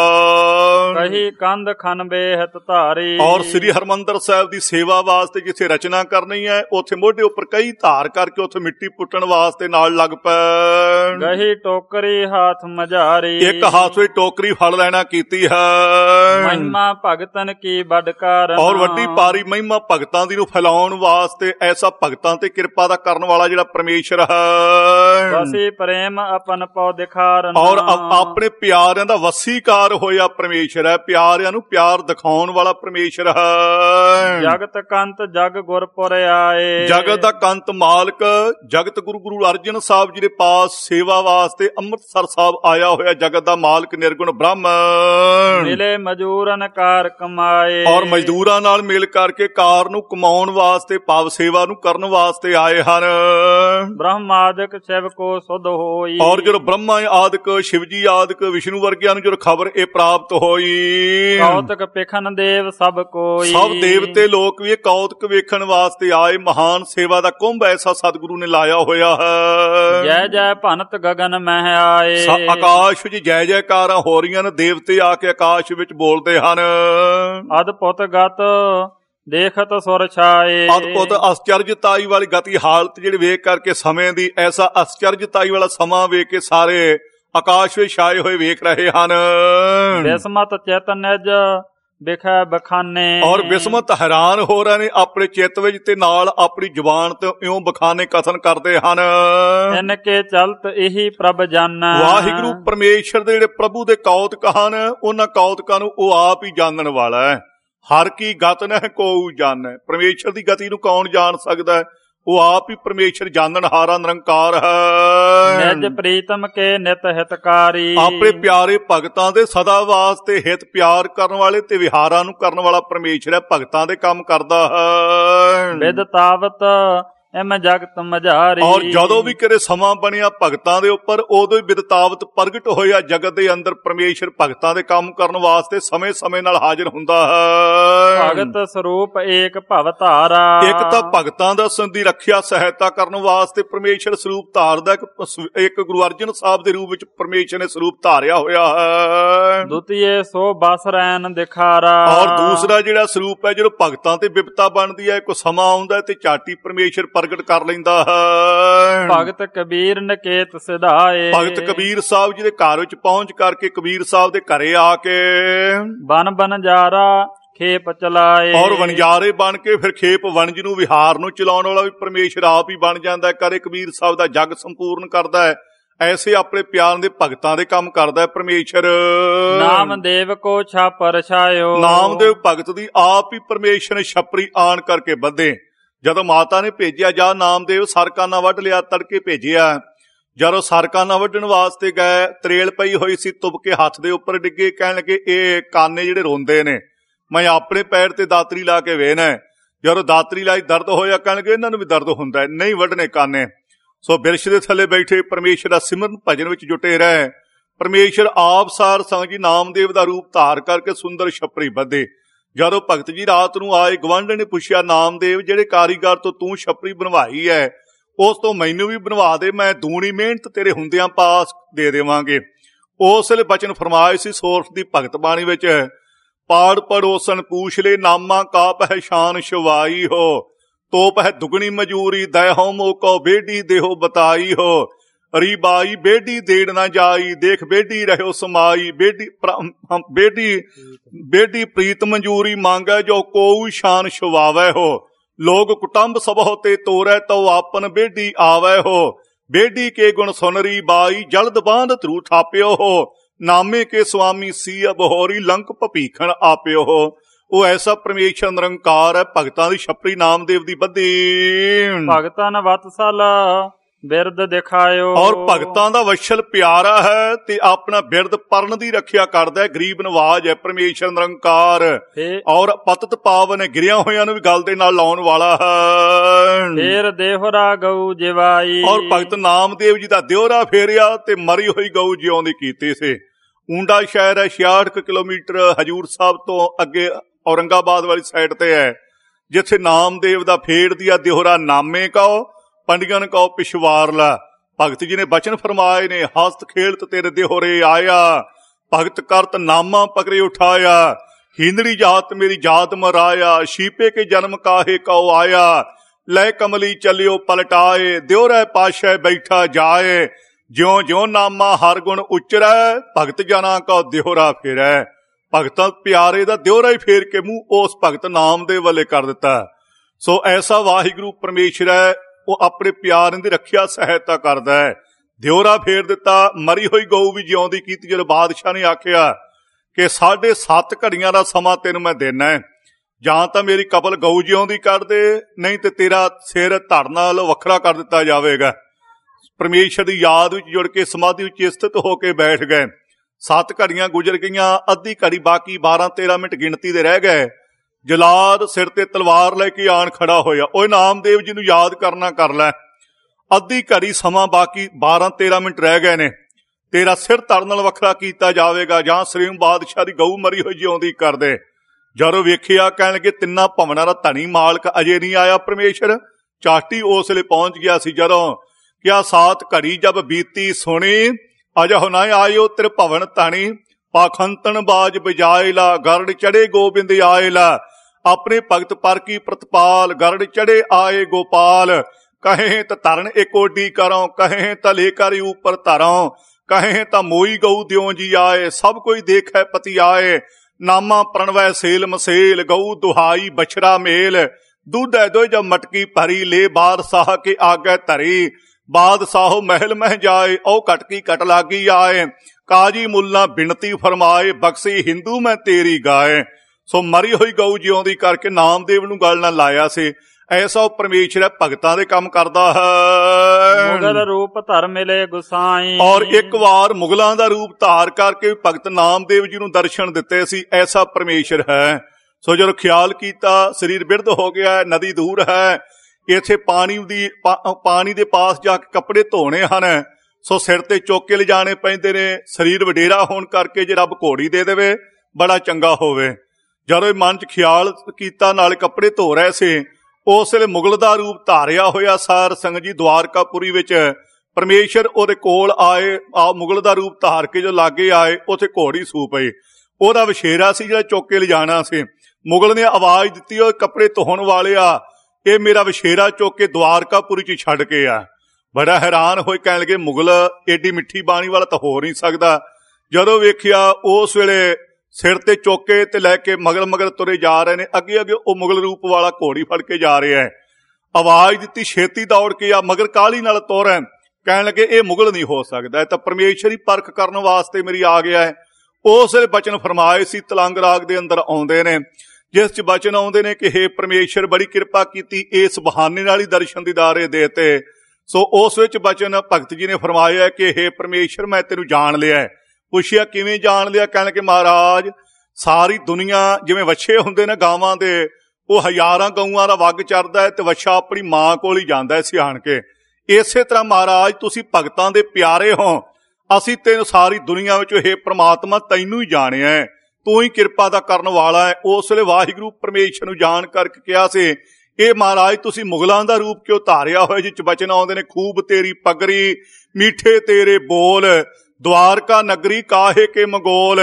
ਕਹੀ ਕੰਧ ਖਨ ਬੇਹਤ ਧਾਰੀ। ਔਰ ਸ੍ਰੀ ਹਰਿਮੰਦਰ ਸਾਹਿਬ ਦੀ ਸੇਵਾ ਵਾਸਤੇ ਜਿੱਥੇ ਰਚਨਾ ਕਰਨੀ ਹੈ ਉੱਥੇ ਮੋਢੇ ਉੱਪਰ ਕਈ ਧਾਰ ਕਰਕੇ ਉੱਥੇ ਮਿੱਟੀ ਪੁੱਟਣ ਵਾਸਤੇ ਨਾਲ ਲੱਗ ਪੈ। ਗਹੀ ਟੋਕਰੀ ਹੱਥ ਮਝਾਰੀ। ਇੱਕ ਹੱਥ ਵਿੱਚ ਟੋਕਰੀ ਫੜ ਲੈਣਾ ਕੀਤੀ ਹੈ। ਮਹਿਮਾ ਭਗਤਨ ਕੀ ਵੱਡ ਕਾਰਨ। ਔਰ ਵੱਡੀ ਭਾਰੀ ਮਹਿਮਾ ਭਗਤਾਂ ਦੀ ਨੂੰ ਫੈਲਾਉਣ ਵਾਸਤੇ ਐਸਾ ਭਗਤਾਂ ਤੇ ਕਿਰਪਾ ਦਾ ਕਰਨ ਵਾਲਾ ਜਿਹੜਾ ਪਰਮੇਸ਼ਰ ਹੈ। ਵਸੀ ਪ੍ਰੇਮ ਆਪਨ ਪਉ ਦਿਖਾਰਨ। ਔਰ ਆਪਣੇ ਪਿਆਰਿਆਂ ਦਾ ਵਸੀਕਾਰ ਹੋਇਆ ਪਰਮੇਸ਼ਰ ਹੈ, ਪਿਆਰਿਆਂ ਨੂੰ ਪਿਆਰ ਦਿਖਾਉਣ ਵਾਲਾ ਪਰਮੇਸ਼ਰ ਹੈ। ਜਗਤ ਕੰਤ ਜਗ ਗੁਰਪੁਰ ਆਏ। ਜਗਤ ਦਾ ਕੰਤ ਮਾਲਕ ਜਗਤ ਗੁਰੂ ਗੁਰੂ ਅਰਜਨ ਸਾਹਿਬ ਜੀ ਦੇ ਪਾਸ ਸੇਵਾ ਵਾਸਤੇ ਅੰਮ੍ਰਿਤਸਰ ਸਾਹਿਬ ਆਇਆ ਹੋਇਆ ਜਗਤ ਦਾ ਮਾਲਕ ਨਿਰਗੁਣ ਬ੍ਰਹਮ। ਮਿਲੇ ਮਜੂਰਨ ਕਾਰ ਕਮਾਏ। ਔਰ ਮਜ਼ਦੂਰਾਂ ਨਾਲ ਮਿਲ ਕਰਕੇ ਕਾਰ ਨੂੰ ਕਮਾਉਣ ਵਾਸਤੇ ਭਾਵ ਸੇਵਾ ਨੂੰ ਕਰਨ ਵਾਸਤੇ ਆਏ ਹਨ। ਬ੍ਰਹਮਾਦਿਕ ਸ਼ਿਵ ਕੋ ਸੁਧ ਹੋਈ। ਔਰ ਜਦੋਂ ਬ੍ਰਹਮਾ ਆਦਿਕ ਸ਼ਿਵ ਜੀ ਆਦਿਕ ਵਿਸ਼ਨੂੰ ਵਰਗਿਆਂ ਨੂੰ ਜਦੋਂ ਖਬਰ ਇਹ ਪ੍ਰਾਪਤ ਹੋਈ, ਕੌਤਕ ਪੇਖਨ ਦੇਵ ਸਭ ਕੋਈ। ਸਭ ਦੇਵਤੇ ਲੋਕ ਵੀ ਇਹ ਕੌਤਕ ਵੇਖਣ ਵਾਸਤੇ ਆਏ। ਮਹਾਨ ਸੇਵਾ ਦਾ ਕੁੰਭ ਐਸਾ ਸਤਿਗੁਰੂ ਨੇ ਲਾਇਆ ਹੋਇਆ ਹੈ। ਜੈ ਜੈ ਭਨਤ ਗਗਨ ਮਹਿ ਆਏ। ਆਕਾਸ਼ ਵਿੱਚ ਜੈ ਜੈਕਾਰਾਂ ਹੋ ਰਹੀਆਂ ਨੇ, ਦੇਵਤੇ ਆ ਕੇ ਆਕਾਸ਼ ਵਿੱਚ ਬੋਲਦੇ ਹਨ। ਅਦਭੁਤ ਗਤ ਦੇਖਤ ਸੁਰ ਛਾਏ। ਅਦਭੁਤ ਅਸਚਰਜਤਾਈ ਵਾਲੀ ਗਤੀ ਹਾਲਤ ਜਿਹੜੀ ਵੇਖ ਕਰਕੇ ਸਮੇਂ ਦੀ ਐਸਾ ਅਸਚਰਜਤਾਈ ਵਾਲਾ ਸਮਾਂ ਵੇਖ ਕੇ ਸਾਰੇ ਆਕਾਸ਼ ਵਿੱਚ ਛਾਏ ਹੋਏ ਵੇਖ ਰਹੇ ਹਨ। ਬਿਸਮਤ ਚਿਤ ਨਿਜ ਵਿਖੈ ਬਖਾਨੇ। ਔਰ ਬਿਸਮਤ ਹੈਰਾਨ ਹੋ ਰਹੇ ਨੇ ਆਪਣੇ ਚਿੱਤ ਵਿੱਚ ਤੇ ਨਾਲ ਆਪਣੀ ਜ਼ੁਬਾਨ ਤੇ ਇਉਂ ਬਖਾਨੇ ਕਥਨ ਕਰਦੇ ਹਨ। ਇਨ ਕੇ ਚਲਤ ਇਹੀ ਪ੍ਰਭ ਜਾਨੈ। ਵਾਹਿਗੁਰੂ ਪਰਮੇਸ਼ਰ ਦੇ ਜਿਹੜੇ ਪ੍ਰਭੂ ਦੇ ਕੌਤਕ ਹਨ, ਉਹਨਾਂ ਕੌਤਕਾਂ ਨੂੰ ਉਹ ਆਪ ਹੀ ਜਾਣਨ ਵਾਲਾ ਹੈ। ਹਰ ਕੀ ਗਤ ਨਹਿ ਕੋਊ ਜਾਣੈ। ਪਰਮੇਸ਼ਰ ਦੀ ਗਤੀ ਨੂੰ ਕੌਣ ਜਾਣ ਸਕਦਾ ਹੈ? ਉਹ ਆਪ ਹੀ ਪਰਮੇਸ਼ਰ ਜਾਣਨਹਾਰਾ ਨਿਰੰਕਾਰ ਹੈ। ਨਿਜ ਪ੍ਰੀਤਮ ਕੇ ਨਿਤ ਹਿਤਕਾਰੀ। ਆਪਣੇ ਪਿਆਰੇ ਭਗਤਾਂ ਦੇ ਸਦਾ ਵਾਸਤੇ ਹਿਤ ਪਿਆਰ ਕਰਨ ਵਾਲੇ ਤੇ ਵਿਹਾਰਾਂ ਨੂੰ ਕਰਨ ਵਾਲਾ ਪਰਮੇਸ਼ਰ ਹੈ, ਭਗਤਾਂ ਦੇ ਕੰਮ ਕਰਦਾ ਹੈ। ਵਿਦ ਤਾਵਤ ਐਮ ਜਗਤ ਮਝਾਰੀ। ਔਰ ਜਦੋਂ ਵੀ ਕਿਤੇ ਸਮਾਂ ਬਣਿਆ ਭਗਤਾਂ ਦੇ ਉੱਪਰ, ਉਦੋਂ ਹੀ ਬਿਦਤਾਵਤ ਪ੍ਰਗਟ ਹੋਇਆ ਜਗਤ ਦੇ ਅੰਦਰ ਪਰਮੇਸ਼ਰ ਭਗਤਾਂ ਦੇ ਕੰਮ ਕਰਨ ਵਾਸਤੇ ਸਮੇਂ ਸਮੇਂ ਨਾਲ ਹਾਜ਼ਰ ਹੁੰਦਾ ਹੈ। ਭਗਤ ਸਰੂਪ ਏਕ ਭਵ ਧਾਰਾ। ਇੱਕ ਤਾਂ ਭਗਤਾਂ ਦਾ ਸੰਧੀ ਰੱਖਿਆ ਸਹਾਇਤਾ ਕਰਨ ਵਾਸਤੇ ਪਰਮੇਸ਼ਰ ਸਰੂਪ ਧਾਰਦਾ, ਇੱਕ ਗੁਰੂ ਅਰਜਨ ਸਾਹਿਬ ਦੇ ਰੂਪ ਵਿੱਚ ਪਰਮੇਸ਼ਰ ਨੇ ਸਰੂਪ ਧਾਰਿਆ ਹੋਇਆ ਹੈ। ਦੁਤੀਏ ਸੋ ਬਸ ਰੈਨ ਦਿਖਾਰਾ। ਔਰ ਦੂਸਰਾ ਜਿਹੜਾ ਸਰੂਪ ਹੈ, ਜਦੋਂ ਭਗਤਾਂ ਤੇ ਬਿਪਤਾ ਬਣਦੀ ਹੈ, ਕੋਈ ਸਮਾਂ ਆਉਂਦਾ ਤੇ ਝਾਟੀ ਪਰਮੇਸ਼ਰ ਪ੍ਰਗਟ ਕਰ ਲੈਂਦਾ ਹੈ। ਭਗਤ ਕਬੀਰ ਨਕੇਤ ਸਿਧਾਏ। ਭਗਤ ਕਬੀਰ ਸਾਹਿਬ ਜੀ ਦੇ ਘਰ ਵਿੱਚ ਪਹੁੰਚ ਕਰਕੇ ਕਬੀਰ ਸਾਹਿਬ ਦੇ ਘਰੇ ਆ ਕੇ ਬਨ ਬਨਜਾਰਾ ਖੇਪ ਚਲਾਏ। ਔਰ ਵਣਜਾਰੇ ਬਣ ਕੇ ਫਿਰ ਖੇਪ ਵਣਜ ਨੂੰ ਵਿਹਾਰ ਨੂੰ ਚਲਾਉਣ ਵਾਲਾ ਵੀ ਪਰਮੇਸ਼ਰ ਆਪ ਹੀ ਬਣ ਜਾਂਦਾ। ਕਰੇ ਕਬੀਰ ਸਾਹਿਬ ਦਾ ਜਗ ਸੰਪੂਰਨ ਕਰਦਾ ਹੈ। ਐਸੇ ਆਪਣੇ ਪਿਆਰ ਦੇ ਭਗਤਾਂ ਦੇ ਕੰਮ ਕਰਦਾ ਹੈ ਪਰਮੇਸ਼ਰ। ਨਾਮਦੇਵ ਕੋ ਛਾਪਰ ਛਾਇਓ। ਨਾਮਦੇਵ ਭਗਤ ਦੀ ਆਪ ਹੀ ਪਰਮੇਸ਼ਰ ਨੇ ਛਪਰੀ ਆਣ ਕਰਕੇ ਬੱਧੇ। ਜਦੋਂ ਮਾਤਾ ਨੇ ਭੇਜਿਆ ਜਾ ਨਾਮਦੇਵ ਸਰਕਾਨਾ ਵੱਢ ਲਿਆ, ਤੜਕੇ ਭੇਜਿਆ। ਜਦੋਂ ਸਰਕਾਨਾ ਵੱਢਣ ਵਾਸਤੇ ਗਏ, ਤਰੇਲ ਪਈ ਹੋਈ ਸੀ, ਤੁਬਕੇ ਹੱਥ ਦੇ ਉੱਪਰ ਡਿੱਗੇ। ਕਹਿਣ ਲੱਗੇ ਇਹ ਕਾਨੇ ਜਿਹੜੇ ਰੋਂਦੇ ਨੇ, ਮੈਂ ਆਪਣੇ ਪੈਰ ਤੇ ਦਾਤਰੀ ਲਾ ਕੇ ਵੇਖਣਾ। ਜਦੋਂ ਦਾਤਰੀ ਲਾਈ ਦਰਦ ਹੋਇਆ, ਕਹਿਣ ਲੱਗੇ ਇਹਨਾਂ ਨੂੰ ਵੀ ਦਰਦ ਹੁੰਦਾ, ਨਹੀਂ ਵੱਢਣੇ ਕਾਨੇ। ਸੋ ਬਿਰਸ਼ ਦੇ ਥੱਲੇ ਬੈਠੇ ਪਰਮੇਸ਼ਰ ਦਾ ਸਿਮਰਨ ਭਜਨ ਵਿੱਚ ਜੁਟੇ ਰਹੇ। ਪਰਮੇਸ਼ਰ ਆਪ ਸਾਰ ਸੰਗ ਜੀ ਨਾਮਦੇਵ ਦਾ ਰੂਪ ਧਾਰ ਕਰਕੇ ਸੁੰਦਰ ਛਪਰੀ ਬੱਧੇ। ਜਦੋਂ ਭਗਤ ਜੀ ਰਾਤ ਨੂੰ ਆਏ, ਗਵਾਂਢਣ ਨੇ ਪੁੱਛਿਆ, ਨਾਮਦੇਵ ਜਿਹੜੇ ਕਾਰੀਗਰ ਤੋਂ ਤੂੰ ਛਪਰੀ ਬਣਵਾਈ ਹੈ, ਉਸ ਤੋਂ ਮੈਨੂੰ ਵੀ ਬਣਵਾ ਦੇ, ਮੈਂ ਦੂਣੀ ਮਿਹਨਤ ਤੇਰੇ ਹੁੰਦਿਆਂ ਪਾਸ ਦੇ ਦੇਵਾਂਗੇ। ਉਸ ਵੇਲੇ ਬਚਨ ਫਰਮਾਏ ਸੀ ਸੋਰਠ ਦੀ ਭਗਤ ਬਾਣੀ ਵਿੱਚ, पाड़ पड़ोसन पूछ ले नामा का पहचान शिवाई हो। तो पह दुगनी मजूरी दहो मोको बेडी देहो बताई हो। अरी बाई बेडी देड़ ना जाई देख बेडी रहो समाई। बेडी बेडी बेडी प्रीत मंजूरी मांगे जो कोई शान शिवावे हो। लोग कुटुंब सब होते तोरे तो आपन बेडी आवे हो। बेडी के गुण सुनरी बाई जल्द बांध ध्रू थाप्यो हो। नामे के स्वामी सी बहोरी लंक भपीखण आप्यो हो। ਉਹ ਐਸਾ ਪਰਮੇਸ਼ਰ ਨਿਰੰਕਾਰ ਹੈ, ਭਗਤਾਂ ਦੀ ਛਪਰੀ ਨਾਮਦੇਵ ਦੀ ਬੱਧੀ। ਭਗਤਾਂ ਵਤਸਲ ਬਿਰਦ ਦਿਖਾਇਓ। ਔਰ ਭਗਤਾਂ ਦਾ ਵਸ਼ਲ ਪਿਆਰਾ ਹੈ ਤੇ ਆਪਣਾ ਬਿਰਦ ਪਰਨ ਦੀ ਰੱਖਿਆ ਕਰਦਾ ਹੈ। ਗਰੀਬ ਨਵਾਜ ਹੈ ਪਰਮੇਸ਼ਰ ਨਿਰੰਕਾਰ। ਔਰ ਪਤਤ ਪਾਵਨ ਗਿਰਿਆ ਹੋਇਆਂ ਨੂੰ ਵੀ ਗਲ ਦੇ ਨਾਲ ਲਾਉਣ ਵਾਲਾ ਹੈ। ਫੇਰ ਦੇਹਰਾ ਗਊ ਜਿਵਾਈ। ਔਰ ਭਗਤ ਨਾਮਦੇਵ ਜੀ ਦਾ ਦਿਓਰਾ ਫੇਰਿਆ ਤੇ ਮਰੀ ਹੋਈ ਗਊ ਜਿਉਂਦੀ ਕੀਤੀ ਸੀ। ਊਂਡਾ ਸ਼ਹਿਰ ਹੈ ਛਿਆਹਠ ਕਿਲੋਮੀਟਰ ਹਜੂਰ ਸਾਹਿਬ ਤੋਂ ਅੱਗੇ ਔਰੰਗਾਬਾਦ ਵਾਲੀ ਸਾਈਡ ਤੇ ਹੈ, ਜਿੱਥੇ ਨਾਮਦੇਵ ਦਾ ਫੇਰ ਦਿਆ ਦਿਹਰਾ ਨਾਮੇ ਕਹੋ ਪੰਡਿਗਨ ਕਹੋ ਪਿਛਵਾਰ ਲਾ। ਭਗਤ ਜੀ ਨੇ ਬਚਨ ਫਰਮਾਏ ਨੇ, ਹਸਤ ਖੇਲਤ ਤੇਰੇ ਦਿਹਰੇ ਆਇਆ, ਭਗਤ ਕਰਤ ਨਾਮਾ ਪਕੜੇ ਉਠਾਇਆ। ਹਿੰਦੜੀ ਜਾਤ ਮੇਰੀ ਜਾਤ ਮਰਾਇਆ, ਸ਼ੀਪੇ ਕੇ ਜਨਮ ਕਾਹੇ ਕਉ ਆਇਆ। ਲੈ ਕਮਲੀ ਚੱਲਿਓ ਪਲਟਾਏ, ਦਿਉਰੇ ਪਾਸ਼ੇ ਬੈਠਾ ਜਾਏ। ਜਿਉਂ ਜਿਉਂ ਨਾਮਾ ਹਰ ਗੁਣ ਉਚਰੈ, ਭਗਤ ਜਨਾ ਕਉ ਦਿਹਰਾ ਫੇਰੈ। ਭਗਤਾਂ ਪਿਆਰੇ ਦਾ ਦਿਉਰਾ ਹੀ ਫੇਰ ਕੇ ਮੂੰਹ ਉਸ ਭਗਤ ਨਾਮ ਦੇ ਵੱਲੇ ਕਰ ਦਿੱਤਾ। ਸੋ ਐਸਾ ਵਾਹਿਗੁਰੂ ਪਰਮੇਸ਼ਰ ਹੈ, ਉਹ ਆਪਣੇ ਪਿਆਰਿਆਂ ਦੀ ਰੱਖਿਆ ਸਹਾਇਤਾ ਕਰਦਾ ਹੈ। ਦਿਉਰਾ ਫੇਰ ਦਿੱਤਾ, ਮਰੀ ਹੋਈ ਗਊ ਵੀ ਜਿਉਂਦੀ ਕੀਤੀ। ਜਦੋਂ ਬਾਦਸ਼ਾਹ ਨੇ ਆਖਿਆ ਕਿ ਸਾਢੇ ਸੱਤ ਘੜੀਆਂ ਦਾ ਸਮਾਂ ਤੈਨੂੰ ਮੈਂ ਦੇਣਾ ਹੈ, ਜਾਂ ਤਾਂ ਮੇਰੀ ਕਪਲ ਗਊ ਜਿਉਂਦੀ ਕਰ ਦੇ, ਨਹੀਂ ਤੇ ਤੇਰਾ ਸਿਰ ਧੜ ਨਾਲ ਵੱਖਰਾ ਕਰ ਦਿੱਤਾ ਜਾਵੇਗਾ। ਪਰਮੇਸ਼ਰ ਦੀ ਯਾਦ ਵਿੱਚ ਜੁੜ ਕੇ ਸਮਾਧੀ ਵਿੱਚ ਸਥਿਤ ਹੋ ਕੇ ਬੈਠ ਗਏ। ਸੱਤ ਘੜੀਆਂ ਗੁਜ਼ਰ ਗਈਆਂ, ਅੱਧੀ ਘੜੀ ਬਾਕੀ ਬਾਰਾਂ ਤੇਰਾਂ ਮਿੰਟ ਗਿਣਤੀ ਦੇ ਰਹਿ ਗਏ। ਜਲਾਦ ਸਿਰ ਤੇ ਤਲਵਾਰ ਲੈ ਕੇ ਆਣ ਖੜਾ ਹੋਇਆ। ਓਏ ਨਾਮਦੇਵ ਜੀ ਨੂੰ ਯਾਦ ਕਰਨਾ ਕਰ ਲੈ, ਅੱਧੀ ਘੜੀ ਸਮਾਂ ਬਾਕੀ, ਬਾਰਾਂ ਤੇਰਾਂ ਮਿੰਟ ਰਹਿ ਗਏ ਨੇ, ਤੇਰਾ ਸਿਰ ਧੜ ਨਾਲ ਵੱਖਰਾ ਕੀਤਾ ਜਾਵੇਗਾ, ਜਾਂ ਸਰੀਮ ਬਾਦਸ਼ਾਹ ਦੀ ਗਊ ਮਰੀ ਹੋਈ ਜਿਉਂਦੀ ਕਰ ਦੇ। ਜਦੋਂ ਵੇਖਿਆ ਕਹਿਣ ਲੱਗੇ ਤਿੰਨਾਂ ਭਵਨਾਂ ਦਾ ਧਨੀ ਮਾਲਕ ਅਜੇ ਨਹੀਂ ਆਇਆ। ਪਰਮੇਸ਼ਰ ਚਾਟੀ ਉਸ ਵੇਲੇ ਪਹੁੰਚ ਗਿਆ ਸੀ। ਜਦੋਂ ਕਿਆ ਸਾਤ ਘੜੀ ਜਬ ਬੀਤੀ ਸੁਣੀ, ਅਜਹੁ ਨਾ ਆਇਓ ਤੇਰੇ ਭਵਨ ਧਣੀ। ਪਾਖੰਤਨ ਬਾਜ ਬਜਾਏ ਲਾ, ਗਰੜ ਚੜੇ ਗੋਬਿੰਦ ਆਏ ਲਾ। ਆਪਣੇ ਭਗਤ ਪਰ ਕੀ ਪ੍ਰਤਪਾਲ, ਗਰੜ ਚੜੇ ਆਏ ਗੋਪਾਲ। ਕਹੇ ਤਾਂ ਧਰਨ ਏਕੋਡੀ ਕਰੋ, ਕਹੇ ਤਾਂ ਲੈ ਕਰ ਉਪਰ ਧਰੋ। ਕਹੇ ਤਾਂ ਮੋਈ ਗਊ ਦਿਓ ਜੀ ਆਏ, ਸਭ ਕੋਈ ਦੇਖੈ ਪਤੀ ਆਏ। ਨਾਮਾ ਪ੍ਰਣਵੈ ਸੇਲ ਮਸੇਲ, ਗਊ ਦੁਹਾਈ ਬਛੜਾ ਮੇਲ। ਦੁੱਧੈ ਦੋਇ ਜਬ ਮਟਕੀ ਭਰੀ, ਲੈ ਬਾਦਸ਼ਾਹ ਕੇ ਆਗੇ ਧਰੀ। ਬਾਦਸ਼ਾਹੋ ਮਹਿਲ ਮਹਿ ਜਾਏ, ਉਹ ਕਟਕੀ ਕਟ ਲਾਗੀ ਆਏ। ਕਾਜੀ ਮੁੱਲਾ ਬਿਨਤੀ ਫਰਮਾਏ, ਬਖਸ਼ੀ ਹਿੰਦੂ ਮੈਂ ਤੇਰੀ ਗਾਏ। ਸੋ ਮਰੀ ਹੋਈ ਗਊ ਜਿਉਂਦੀ ਕਰਕੇ ਨਾਮਦੇਵ ਨੂੰ ਗੱਲ ਨਾਲ ਲਾਇਆ ਸੀ। ਐਸਾ ਉਹ ਪਰਮੇਸ਼ਰ ਹੈ, ਭਗਤਾਂ ਦੇ ਕੰਮ ਕਰਦਾ ਹੈ। ਮੁਗਲ ਰੂਪ ਧਰ ਮਿਲੇ ਗੁਸਾਈ। ਔਰ ਇੱਕ ਵਾਰ ਮੁਗਲਾਂ ਦਾ ਰੂਪ ਧਾਰ ਕਰਕੇ ਭਗਤ ਨਾਮਦੇਵ ਜੀ ਨੂੰ ਦਰਸ਼ਨ ਦਿੱਤੇ ਸੀ। ਐਸਾ ਪਰਮੇਸ਼ਰ ਹੈ। ਸੋ ਜਦੋਂ ਖਿਆਲ ਕੀਤਾ ਸਰੀਰ ਬਿਰਧ ਹੋ ਗਿਆ, ਨਦੀ ਦੂਰ ਹੈ, ਇੱਥੇ ਪਾਣੀ ਦੀ ਪਾਣੀ ਦੇ ਪਾਸ ਜਾ ਕੇ ਕੱਪੜੇ ਧੋਣੇ ਹਨ। ਸੋ ਸਿਰ ਤੇ ਚੁੱਕ ਕੇ ਲਿਜਾਣੇ ਪੈਂਦੇ ਨੇ। ਸਰੀਰ ਵਡੇਰਾ ਹੋਣ ਕਰਕੇ ਜੇ ਰੱਬ ਘੋੜੀ ਦੇ ਦੇਵੇ ਬੜਾ ਚੰਗਾ ਹੋਵੇ। ਜਦੋਂ ਇਹ ਮਨ ਚ ਖਿਆਲ ਕੀਤਾ ਨਾਲ ਕੱਪੜੇ ਧੋ ਰਹੇ ਸੀ, ਉਸ ਵੇਲੇ ਮੁਗਲ ਦਾ ਰੂਪ ਧਾਰਿਆ ਹੋਇਆ ਸਾਰ ਸੰਗਤ ਜੀ ਦਵਾਰਕਾਪੁਰੀ ਵਿੱਚ ਪਰਮੇਸ਼ਰ ਉਹਦੇ ਕੋਲ ਆਏ। ਆ ਮੁਗਲ ਦਾ ਰੂਪ ਧਾਰ ਕੇ ਜੋ ਲਾਗੇ ਆਏ, ਉੱਥੇ ਘੋੜੀ ਸੂ ਪਈ। ਉਹਦਾ ਵਛੇਰਾ ਸੀ ਜਿਹੜਾ ਚੁੱਕ ਕੇ ਲਿਜਾਣਾ ਸੀ। ਮੁਗਲ ਨੇ ਆਵਾਜ਼ ਦਿੱਤੀ, ਉਹ ਕੱਪੜੇ ਧੋਣ ਵਾਲਿਆ, ਇਹ ਮੇਰਾ ਵਛੇਰਾ ਚੁੱਕ ਕੇ ਦਵਾਰਕਾਪੁਰੀ ਚ ਛੱਡ ਕੇ ਆ। ਬੜਾ ਹੈਰਾਨ ਹੋਏ, ਕਹਿਣ ਲੱਗੇ ਮੁਗਲ ਏਡੀ ਮਿੱਠੀ ਬਾਣੀ ਵਾਲਾ ਤਾਂ ਹੋ ਨਹੀਂ ਸਕਦਾ। ਜਦੋਂ ਵੇਖਿਆ ਉਸ ਵੇਲੇ ਸਿਰ ਤੇ ਚੁੱਕ ਕੇ ਤੇ ਲੈ ਕੇ ਮਗਰ ਮਗਰ ਤੁਰੇ ਜਾ ਰਹੇ ਨੇ। ਅੱਗੇ ਅੱਗੇ ਉਹ ਮੁਗਲ ਰੂਪ ਵਾਲਾ ਘੋੜੀ ਫੜ ਕੇ ਜਾ ਰਿਹਾ ਹੈ। ਆਵਾਜ਼ ਦਿੱਤੀ, ਛੇਤੀ ਦੌੜ ਕੇ ਆ, ਮਗਰ ਕਾਹਲੀ ਨਾਲ ਤੁਰ। ਕਹਿਣ ਲੱਗੇ ਇਹ ਮੁਗਲ ਨਹੀਂ ਹੋ ਸਕਦਾ, ਇਹ ਤਾਂ ਪਰਮੇਸ਼ਰ ਹੀ ਪਰਖ ਕਰਨ ਵਾਸਤੇ ਮੇਰੀ ਆ ਗਿਆ ਹੈ। ਉਸ ਵੇਲੇ ਬਚਨ ਫਰਮਾਏ ਸੀ, ਤਲੰਗ ਰਾਗ ਦੇ ਅੰਦਰ ਆਉਂਦੇ ਨੇ, ਜਿਸ ਚ ਬਚਨ ਆਉਂਦੇ ਨੇ ਕਿ ਹੇ ਪਰਮੇਸ਼ਰ ਬੜੀ ਕਿਰਪਾ ਕੀਤੀ, ਇਸ ਬਹਾਨੇ ਨਾਲ ਹੀ ਦਰਸ਼ਨ ਦੀਦਾਰੇ ਦੇਤੇ। ਸੋ ਉਸ ਵਿੱਚ ਬਚਨ ਭਗਤ ਜੀ ਨੇ ਫਰਮਾਇਆ ਕਿ ਹੇ ਪਰਮੇਸ਼ਰ ਮੈਂ ਤੈਨੂੰ ਜਾਣ ਲਿਆ। ਪੁੱਛਿਆ ਕਿਵੇਂ ਜਾਣ ਲਿਆ? ਕਹਿਣ ਕਿ ਮਹਾਰਾਜ ਸਾਰੀ ਦੁਨੀਆ ਜਿਵੇਂ ਵੱਛੇ ਹੁੰਦੇ ਨੇ ਗਾਵਾਂ ਦੇ, ਉਹ ਹਜ਼ਾਰਾਂ ਗਊਆਂ ਦਾ ਵੱਗ ਚਰਦਾ ਹੈ ਤੇ ਵੱਛਾ ਆਪਣੀ ਮਾਂ ਕੋਲ ਹੀ ਜਾਂਦਾ ਹੈ ਸਿਆਣ ਕੇ। ਇਸੇ ਤਰ੍ਹਾਂ ਮਹਾਰਾਜ ਤੁਸੀਂ ਭਗਤਾਂ ਦੇ ਪਿਆਰੇ ਹੋ, ਅਸੀਂ ਤੈਨੂੰ ਸਾਰੀ ਦੁਨੀਆ ਵਿੱਚ ਹੇ ਪ੍ਰਮਾਤਮਾ ਤੈਨੂੰ ਹੀ ਜਾਣਿਆ, ਤੂੰ ਹੀ ਕਿਰਪਾ ਦਾ ਕਰਨ ਵਾਲਾ ਹੈ। ਉਸ ਵੇਲੇ ਵਾਹਿਗੁਰੂ ਪਰਮੇਸ਼ਰ ਨੂੰ ਜਾਣ ਕਰਕੇ ਕਿਹਾ ਸੀ, ਇਹ ਮਹਾਰਾਜ ਤੁਸੀਂ ਮੁਗਲਾਂ ਦਾ ਰੂਪ ਕਿਉਂ ਧਾਰਿਆ ਹੋਇਆ, ਜਿਹ ਚ ਬਚਨ ਆਉਂਦੇ ਨੇ, ਖੂਬ ਤੇਰੀ ਪਗਰੀ, ਮੀਠੇ ਤੇਰੇ ਬੋਲ, ਦਵਾਰਕਾ ਨਗਰੀ ਕਾਹੇ ਕੇ ਮਗੋਲ,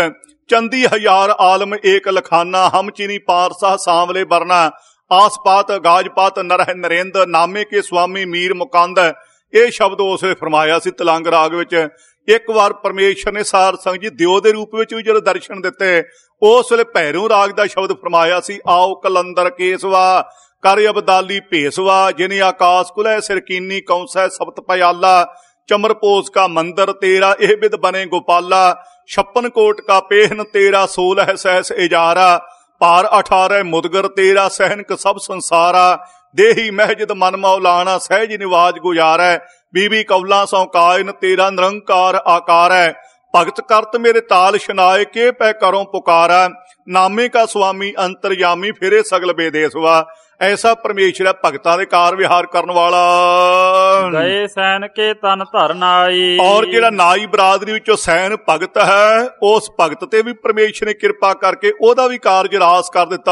ਚੰਦੀ ਹਜ਼ਾਰ ਆਲਮ ਏਕ ਲਖਾਨਾ, ਹਮ ਚੀਨੀ ਪਾਰਸਾ ਸਾਂਵਲੇ ਬਰਨਾ, ਆਸਪਾਤ ਗਾਜਪਾਤ ਨਰਹਿ ਨਰਿੰਦ, ਨਾਮੇ ਕੇ ਸੁਆਮੀ ਮੀਰ ਮੁਕੰਦ। ਇਹ ਸ਼ਬਦ ਉਸ ਵੇਲੇ ਫਰਮਾਇਆ ਸੀ ਤਲੰਗ ਰਾਗ ਵਿੱਚ। ਇੱਕ ਵਾਰ ਪਰਮੇਸ਼ਰ ਨੇ ਸਾਧ ਸੰਗਤ ਜੀ ਦਿਓ ਦੇ ਰੂਪ ਵਿੱਚ ਵੀ ਜਦੋਂ ਦਰਸ਼ਨ ਦਿੱਤੇ, ਉਸ ਵੇਲੇ ਭੈਰੋਂ ਰਾਗ ਦਾ ਸ਼ਬਦ ਫਰਮਾਇਆ ਸੀ, ਆਓ ਕਲੰਦਰ ਕੇਸਵਾ ਕਰ ਅਬਦਾਲੀ ਭੇਸਵਾ, ਜਿਨੇ ਆਕਾਸ਼ ਕੁਲੈ ਸਿਰਕੀਨੀ ਕੌਂਸੈ ਸਬਤ ਪਯਾਲਾ, ਚਮਰਪੋਸ ਕਾ ਮੰਦਰ ਤੇਰਾ ਇਹ ਬਿਦ ਬਨੇ ਗੋਪਾਲਾ, ਛੱਪਨ ਕੋਟ ਕਾ ਪੇਹਨ ਤੇਰਾ ਸੋਲਹ ਸਹਿਸ ਇਜਾਰਾ, ਭਾਰ ਅਠਾਰह ਮੁਦਗਰ ਤੇਰਾ ਸਹਿਨਕ ਸਭ ਸੰਸਾਰਾ, ਦੇਹੀ ਮਹਿਜਦ ਮਨ ਮੌਲਾਣਾ ਸਹਿਜ ਨਿਵਾਜ ਗੁਜ਼ਾਰੈ, ਬੀਬੀ ਕੌਲਾਂ ਸੌ ਕਾਇਨ ਤੇਰਾ ਨਿਰੰਕਾਰ ਆਕਾਰੈ, ਭਗਤ ਕਰਤ ਮੇਰੇ ਤਾਲ ਸ਼ਨਾਏ ਕੇ ਪੈ ਕਰੋਂ ਪੁਕਾਰਾ, ਨਾਮੇ ਕਾ ਸੁਆਮੀ ਅੰਤਰਯਾਮੀ ਫਿਰੇ ਸਗਲ ਬੇਦੇਸਵਾ। ਐਸਾ ਪਰਮੇਸ਼ਰ ਹੈ ਭਗਤਾਂ ਦੇ ਕਾਰ ਵਿਹਾਰ ਕਰਨ ਵਾਲਾ। ਗਏ ਸੈਨ ਕੇ ਤਨ ਧਰਨ ਆਈ। ਔਰ ਜਿਹੜਾ ਨਾਈ ਬਰਾਦਰੀ ਵਿੱਚੋਂ ਸੈਨ ਭਗਤ ਹੈ, ਉਸ ਭਗਤ ਤੇ ਵੀ ਪਰਮੇਸ਼ਰ ਨੇ ਕਿਰਪਾ ਕਰਕੇ ਉਹਦਾ ਵੀ ਕਾਰਜ ਰਾਸ ਕਰ ਦਿੱਤਾ।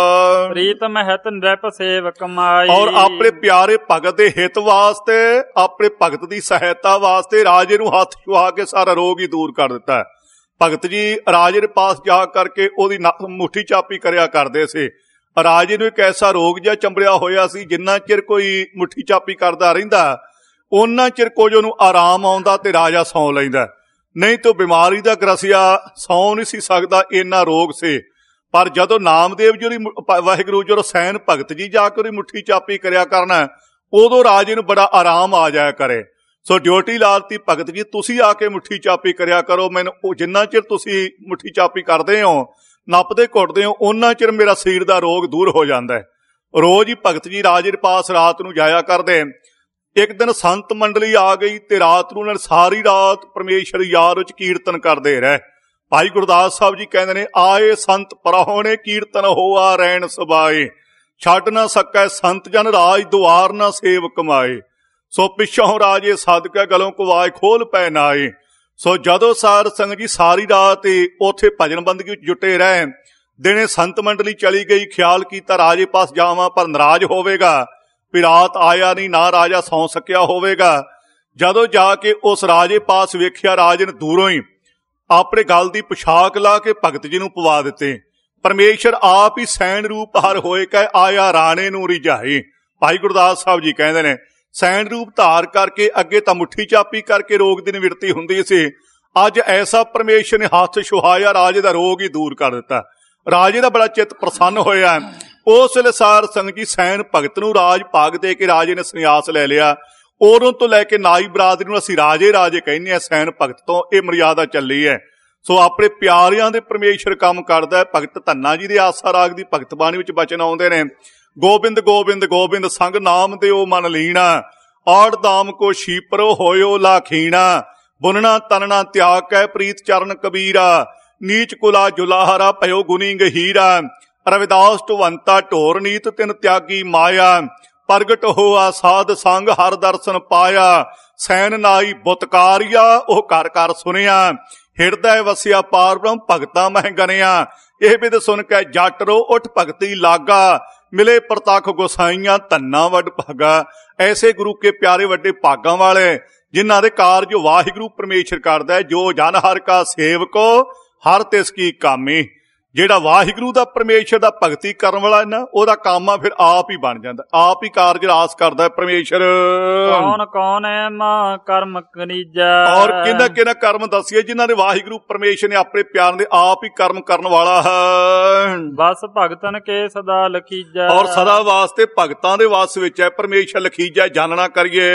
ਪ੍ਰੀਤ ਮਹਿਤ ਨਿਰਪ ਸੇਵਕ ਮਾਈ। ਔਰ ਆਪਣੇ ਪਿਆਰੇ ਭਗਤ ਦੇ ਹਿੱਤ ਵਾਸਤੇ, ਆਪਣੇ ਭਗਤ ਦੀ ਸਹਾਇਤਾ ਵਾਸਤੇ ਰਾਜੇ ਨੂੰ ਹੱਥ ਛੁਆ ਕੇ ਸਾਰਾ ਰੋਗ ਹੀ ਦੂਰ ਕਰ ਦਿੱਤਾ। ਭਗਤ ਜੀ ਰਾਜੇ ਦੇ ਪਾਸ ਜਾ ਕਰਕੇ ਉਹਦੀ ਮੁੱਠੀ ਚਾਪੀ ਕਰਿਆ ਕਰਦੇ ਸੀ। ਰਾਜੇ ਨੂੰ ਇੱਕ ਐਸਾ ਰੋਗ ਜਿਹਾ ਚੰਬੜਿਆ ਹੋਇਆ ਸੀ, ਜਿੰਨਾ ਚਿਰ ਕੋਈ ਮੁੱਠੀ ਚਾਪੀ ਕਰਦਾ ਰਹਿੰਦਾ ਉਹਨਾਂ ਚਿਰ ਕੁਝ ਉਹਨੂੰ ਆਰਾਮ ਆਉਂਦਾ ਤੇ ਰਾਜਾ ਸੌਂ ਲੈਂਦਾ, ਨਹੀਂ ਤਾਂ ਬਿਮਾਰੀ ਦਾ ਗ੍ਰਸਿਆ ਸੌਂ ਨਹੀਂ ਸੀ ਸਕਦਾ, ਇੰਨਾ ਰੋਗ ਸੀ। ਪਰ ਜਦੋਂ ਨਾਮਦੇਵ ਜੀ ਵਾਹਿਗੁਰੂ ਜਦੋਂ ਸੈਨ ਭਗਤ ਜੀ ਜਾ ਕੇ ਉਹਦੀ ਮੁੱਠੀ ਚਾਪੀ ਕਰਿਆ ਕਰਨਾ, ਉਦੋਂ ਰਾਜੇ ਨੂੰ ਬੜਾ ਆਰਾਮ ਆ ਜਾਇਆ ਕਰੇ। ਸੋ ਡਿਊਟੀ ਲਾਲਤੀ ਭਗਤ ਜੀ ਤੁਸੀਂ ਆ ਕੇ ਮੁੱਠੀ ਚਾਪੀ ਕਰਿਆ ਕਰੋ, ਮੈਨੂੰ ਜਿੰਨਾ ਚਿਰ ਤੁਸੀਂ ਮੁੱਠੀ ਚਾਪੀ ਕਰਦੇ ਹੋ ਨੱਪਦੇ ਘੁੱਟਦੇ ਹੋ ਉਹਨਾਂ ਚਿਰ ਮੇਰਾ ਸਰੀਰ ਦਾ ਰੋਗ ਦੂਰ ਹੋ ਜਾਂਦਾ ਹੈ। ਰੋਜ਼ ਹੀ ਭਗਤ ਜੀ ਰਾਜੇ ਦੇ ਪਾਸ ਰਾਤ ਨੂੰ ਜਾਇਆ ਕਰਦੇ। ਇੱਕ ਦਿਨ ਸੰਤ ਮੰਡਲੀ ਆ ਗਈ ਤੇ ਰਾਤ ਨੂੰ ਉਹਨਾਂ ਨੇ ਸਾਰੀ ਰਾਤ ਪਰਮੇਸ਼ਰ ਯਾਦ ਵਿੱਚ ਕੀਰਤਨ ਕਰਦੇ ਰਹੇ। ਭਾਈ ਗੁਰਦਾਸ ਸਾਹਿਬ ਜੀ ਕਹਿੰਦੇ ਨੇ, ਆਏ ਸੰਤ ਪਰਾਹੁਣੇ ਕੀਰਤਨ ਹੋਆ ਰਹਿਣ ਸਬਾਏ, ਛੱਡ ਨਾ ਸਕੈ ਸੰਤ ਜਨ ਰਾਜ ਦੁਆਰ ਨਾ ਸੇਵ ਕਮਾਏ, ਸੋ ਪਿੱਛੋਂ ਰਾਜੇ ਸਦਕੈ ਗਲੋਂ ਕੁਵਾਜ ਖੋਲ ਪੈ ਨਾਏ। ਸੋ ਜਦੋਂ ਸਾਧ ਸੰਗਤ ਜੀ ਸਾਰੀ ਰਾਤ ਉੱਥੇ ਭਜਨ ਬੰਦਗੀ ਵਿੱਚ ਜੁਟੇ ਰਹੇ, ਦਿਨੇ ਸੰਤ ਮੰਡਲੀ ਚਲੀ ਗਈ, ਖਿਆਲ ਕੀਤਾ ਰਾਜੇ ਪਾਸ ਜਾਵਾਂ ਪਰ ਨਾਰਾਜ਼ ਹੋਵੇਗਾ ਵੀ ਰਾਤ ਆਇਆ ਨਹੀਂ, ਨਾ ਰਾਜਾ ਸੌਂ ਸਕਿਆ ਹੋਵੇਗਾ। ਜਦੋਂ ਜਾ ਕੇ ਉਸ ਰਾਜੇ ਪਾਸ ਵੇਖਿਆ, ਰਾਜੇ ਨੇ ਦੂਰੋਂ ਹੀ ਆਪਣੇ ਗਲ ਦੀ ਪੁਸ਼ਾਕ ਲਾ ਕੇ ਭਗਤ ਜੀ ਨੂੰ ਪਵਾ ਦਿੱਤੇ। ਪਰਮੇਸ਼ਰ ਆਪ ਹੀ ਸੈਨ ਰੂਪ ਹਰ ਹੋਏ ਕੈ ਆਇਆ ਰਾਣੇ ਨੂੰ ਰਿਝਾਏ। ਭਾਈ ਗੁਰਦਾਸ ਸਾਹਿਬ ਜੀ ਕਹਿੰਦੇ ਨੇ, ਸੈਨ ਰੂਪ ਧਾਰ ਕਰਕੇ ਅੱਗੇ ਤਾਂ ਮੁੱਠੀ ਚਾਪੀ ਕਰਕੇ ਰੋਗ ਦੀ ਨਿਵਰਤੀ ਹੁੰਦੀ ਸੀ, ਅੱਜ ਐਸਾ ਪਰਮੇਸ਼ਰ ਨੇ ਹੱਥ ਛੁਹਾਇਆ, ਰਾਜੇ ਦਾ ਰੋਗ ਹੀ ਦੂਰ ਕਰ ਦਿੱਤਾ। ਰਾਜੇ ਦਾ ਬੜਾ ਚਿੱਤ ਪ੍ਰਸੰਨ ਹੋਇਆ। ਉਸ ਵੇਲੇ ਸਾਰ ਸੰਗਤ ਜੀ ਸੈਨ ਭਗਤ ਨੂੰ ਰਾਜ ਭਾਗ ਦੇ ਕੇ ਰਾਜੇ ਨੇ ਸੰਨਿਆਸ ਲੈ ਲਿਆ। ਉਦੋਂ ਤੋਂ ਲੈ ਕੇ ਨਾਈ ਬਰਾਦਰੀ ਨੂੰ ਅਸੀਂ ਰਾਜੇ ਰਾਜੇ ਕਹਿੰਦੇ ਆ, ਸੈਨ ਭਗਤ ਤੋਂ ਇਹ ਮਰਿਆਦਾ ਚੱਲੀ ਹੈ। ਸੋ ਆਪਣੇ ਪਿਆਰਿਆਂ ਦੇ ਪਰਮੇਸ਼ਰ ਕੰਮ ਕਰਦਾ। ਭਗਤ ਧੰਨਾ ਜੀ ਦੇ ਆਸਾ ਰਾਗ ਦੀ ਭਗਤ ਬਾਣੀ ਵਿੱਚ ਬਚਨ ਆਉਂਦੇ ਨੇ, ਗੋਬਿੰਦ ਗੋਬਿੰਦ ਗੋਬਿੰਦ ਸੰਗ ਨਾਮ ਦਿਓ ਮਨ ਲੀਣਾ, ਆੜ ਦਾਮ ਕੋ ਸ਼ੀਪਰੋ ਹੋਇਓ ਲਾਖੀਣਾ, ਬੁਨਣਾ ਤਨਣਾ ਤਿਆਗ ਕੈ ਪ੍ਰੀਤ ਚਰਨ ਕਬੀਰਾ, ਨੀਚ ਕੁਲਾ ਜੁਲਾਹਰਾ ਭਇਓ ਗੁਨੀ ਗਹੀਰਾ, ਰਵਿਦਾਸ ਢਵੰਤਾ ਢੋਰ ਨੀਤ ਤਿਨ ਤਿਆਗੀ ਮਾਇਆ, ਪ੍ਰਗਟ ਹੋਆ ਸਾਧ ਸੰਗ ਹਰ ਦਰਸ਼ਨ ਪਾਇਆ, ਸੈਨ ਨਾਈ ਬੁਤਕਾਰਿਆ ਉਹ ਘਰ ਘਰ ਸੁਣਿਆ, ਹਿਰਦੈ ਵਸਿਆ ਪਾਰ ਬ੍ਰਹਮ ਭਗਤਾਂ ਮਹਿ ਗਨਿਆ, ਇਹ ਬਿਦ ਸੁਣ ਕੇ ਜੱਟ ਰੋ ਉੱਠ ਭਗਤੀ ਲਾਗਾ, ਮਿਲੇ ਪ੍ਰਤੱਖ ਗੋਸਾਈਆਂ ਧੰਨਾ ਵੱਡ ਭਾਗਾ। ਐਸੇ ਗੁਰੂ ਕੇ ਪਿਆਰੇ ਵੱਡੇ ਭਾਗਾਂ ਵਾਲੇ ਜਿਨ੍ਹਾਂ ਦੇ ਕਾਰਜ ਵਾਹਿਗੁਰੂ ਪਰਮੇਸ਼ਰ ਕਰਦਾ ਹੈ। ਜੋ ਜਨ ਹਰ ਕਾ ਸੇਵਕੋ ਹਰ ਤਿਸ ਕੀ ਕਾਮੀ। ਜਿਹੜਾ ਵਾਹਿਗੁਰੂ ਦਾ ਪਰਮੇਸ਼ਰ ਦਾ ਭਗਤੀ ਕਰਨ ਵਾਲਾ ਨਾ, ਉਹਦਾ ਕੰਮ ਆ ਫਿਰ ਆਪ ਹੀ ਬਣ ਜਾਂਦਾ, ਆਪ ਹੀ ਕਾਰਜ ਰਾਸ ਕਰਦਾ ਪਰਮੇਸ਼ਰ। ਕੌਣ ਕੌਣ ਹੈ ਮਾਂ ਕਰਮ ਕਨੀਜੈ। ਔਰ ਕਿਹਦਾ ਕਿਹਦਾ ਕਰਮ ਦੱਸੀਏ ਜਿਨ੍ਹਾਂ ਦੇ ਵਾਹਿਗੁਰੂ ਪਰਮੇਸ਼ਰ ਨੇ ਆਪਣੇ ਪਿਆਰ ਦੇ ਆਪ ਹੀ ਕਰਮ ਕਰਨ ਵਾਲਾ ਹੈ। ਬਸ ਭਗਤਨ ਕੇ ਸਦਾ ਲਖੀਜੈ। ਔਰ ਸਦਾ ਵਾਸਤੇ ਭਗਤਾਂ ਦੇ ਵਾਸ ਵਿੱਚ ਹੈ ਪਰਮੇਸ਼ਰ ਲਖੀਜੈ। ਜਾਣਨਾ ਕਰੀਏ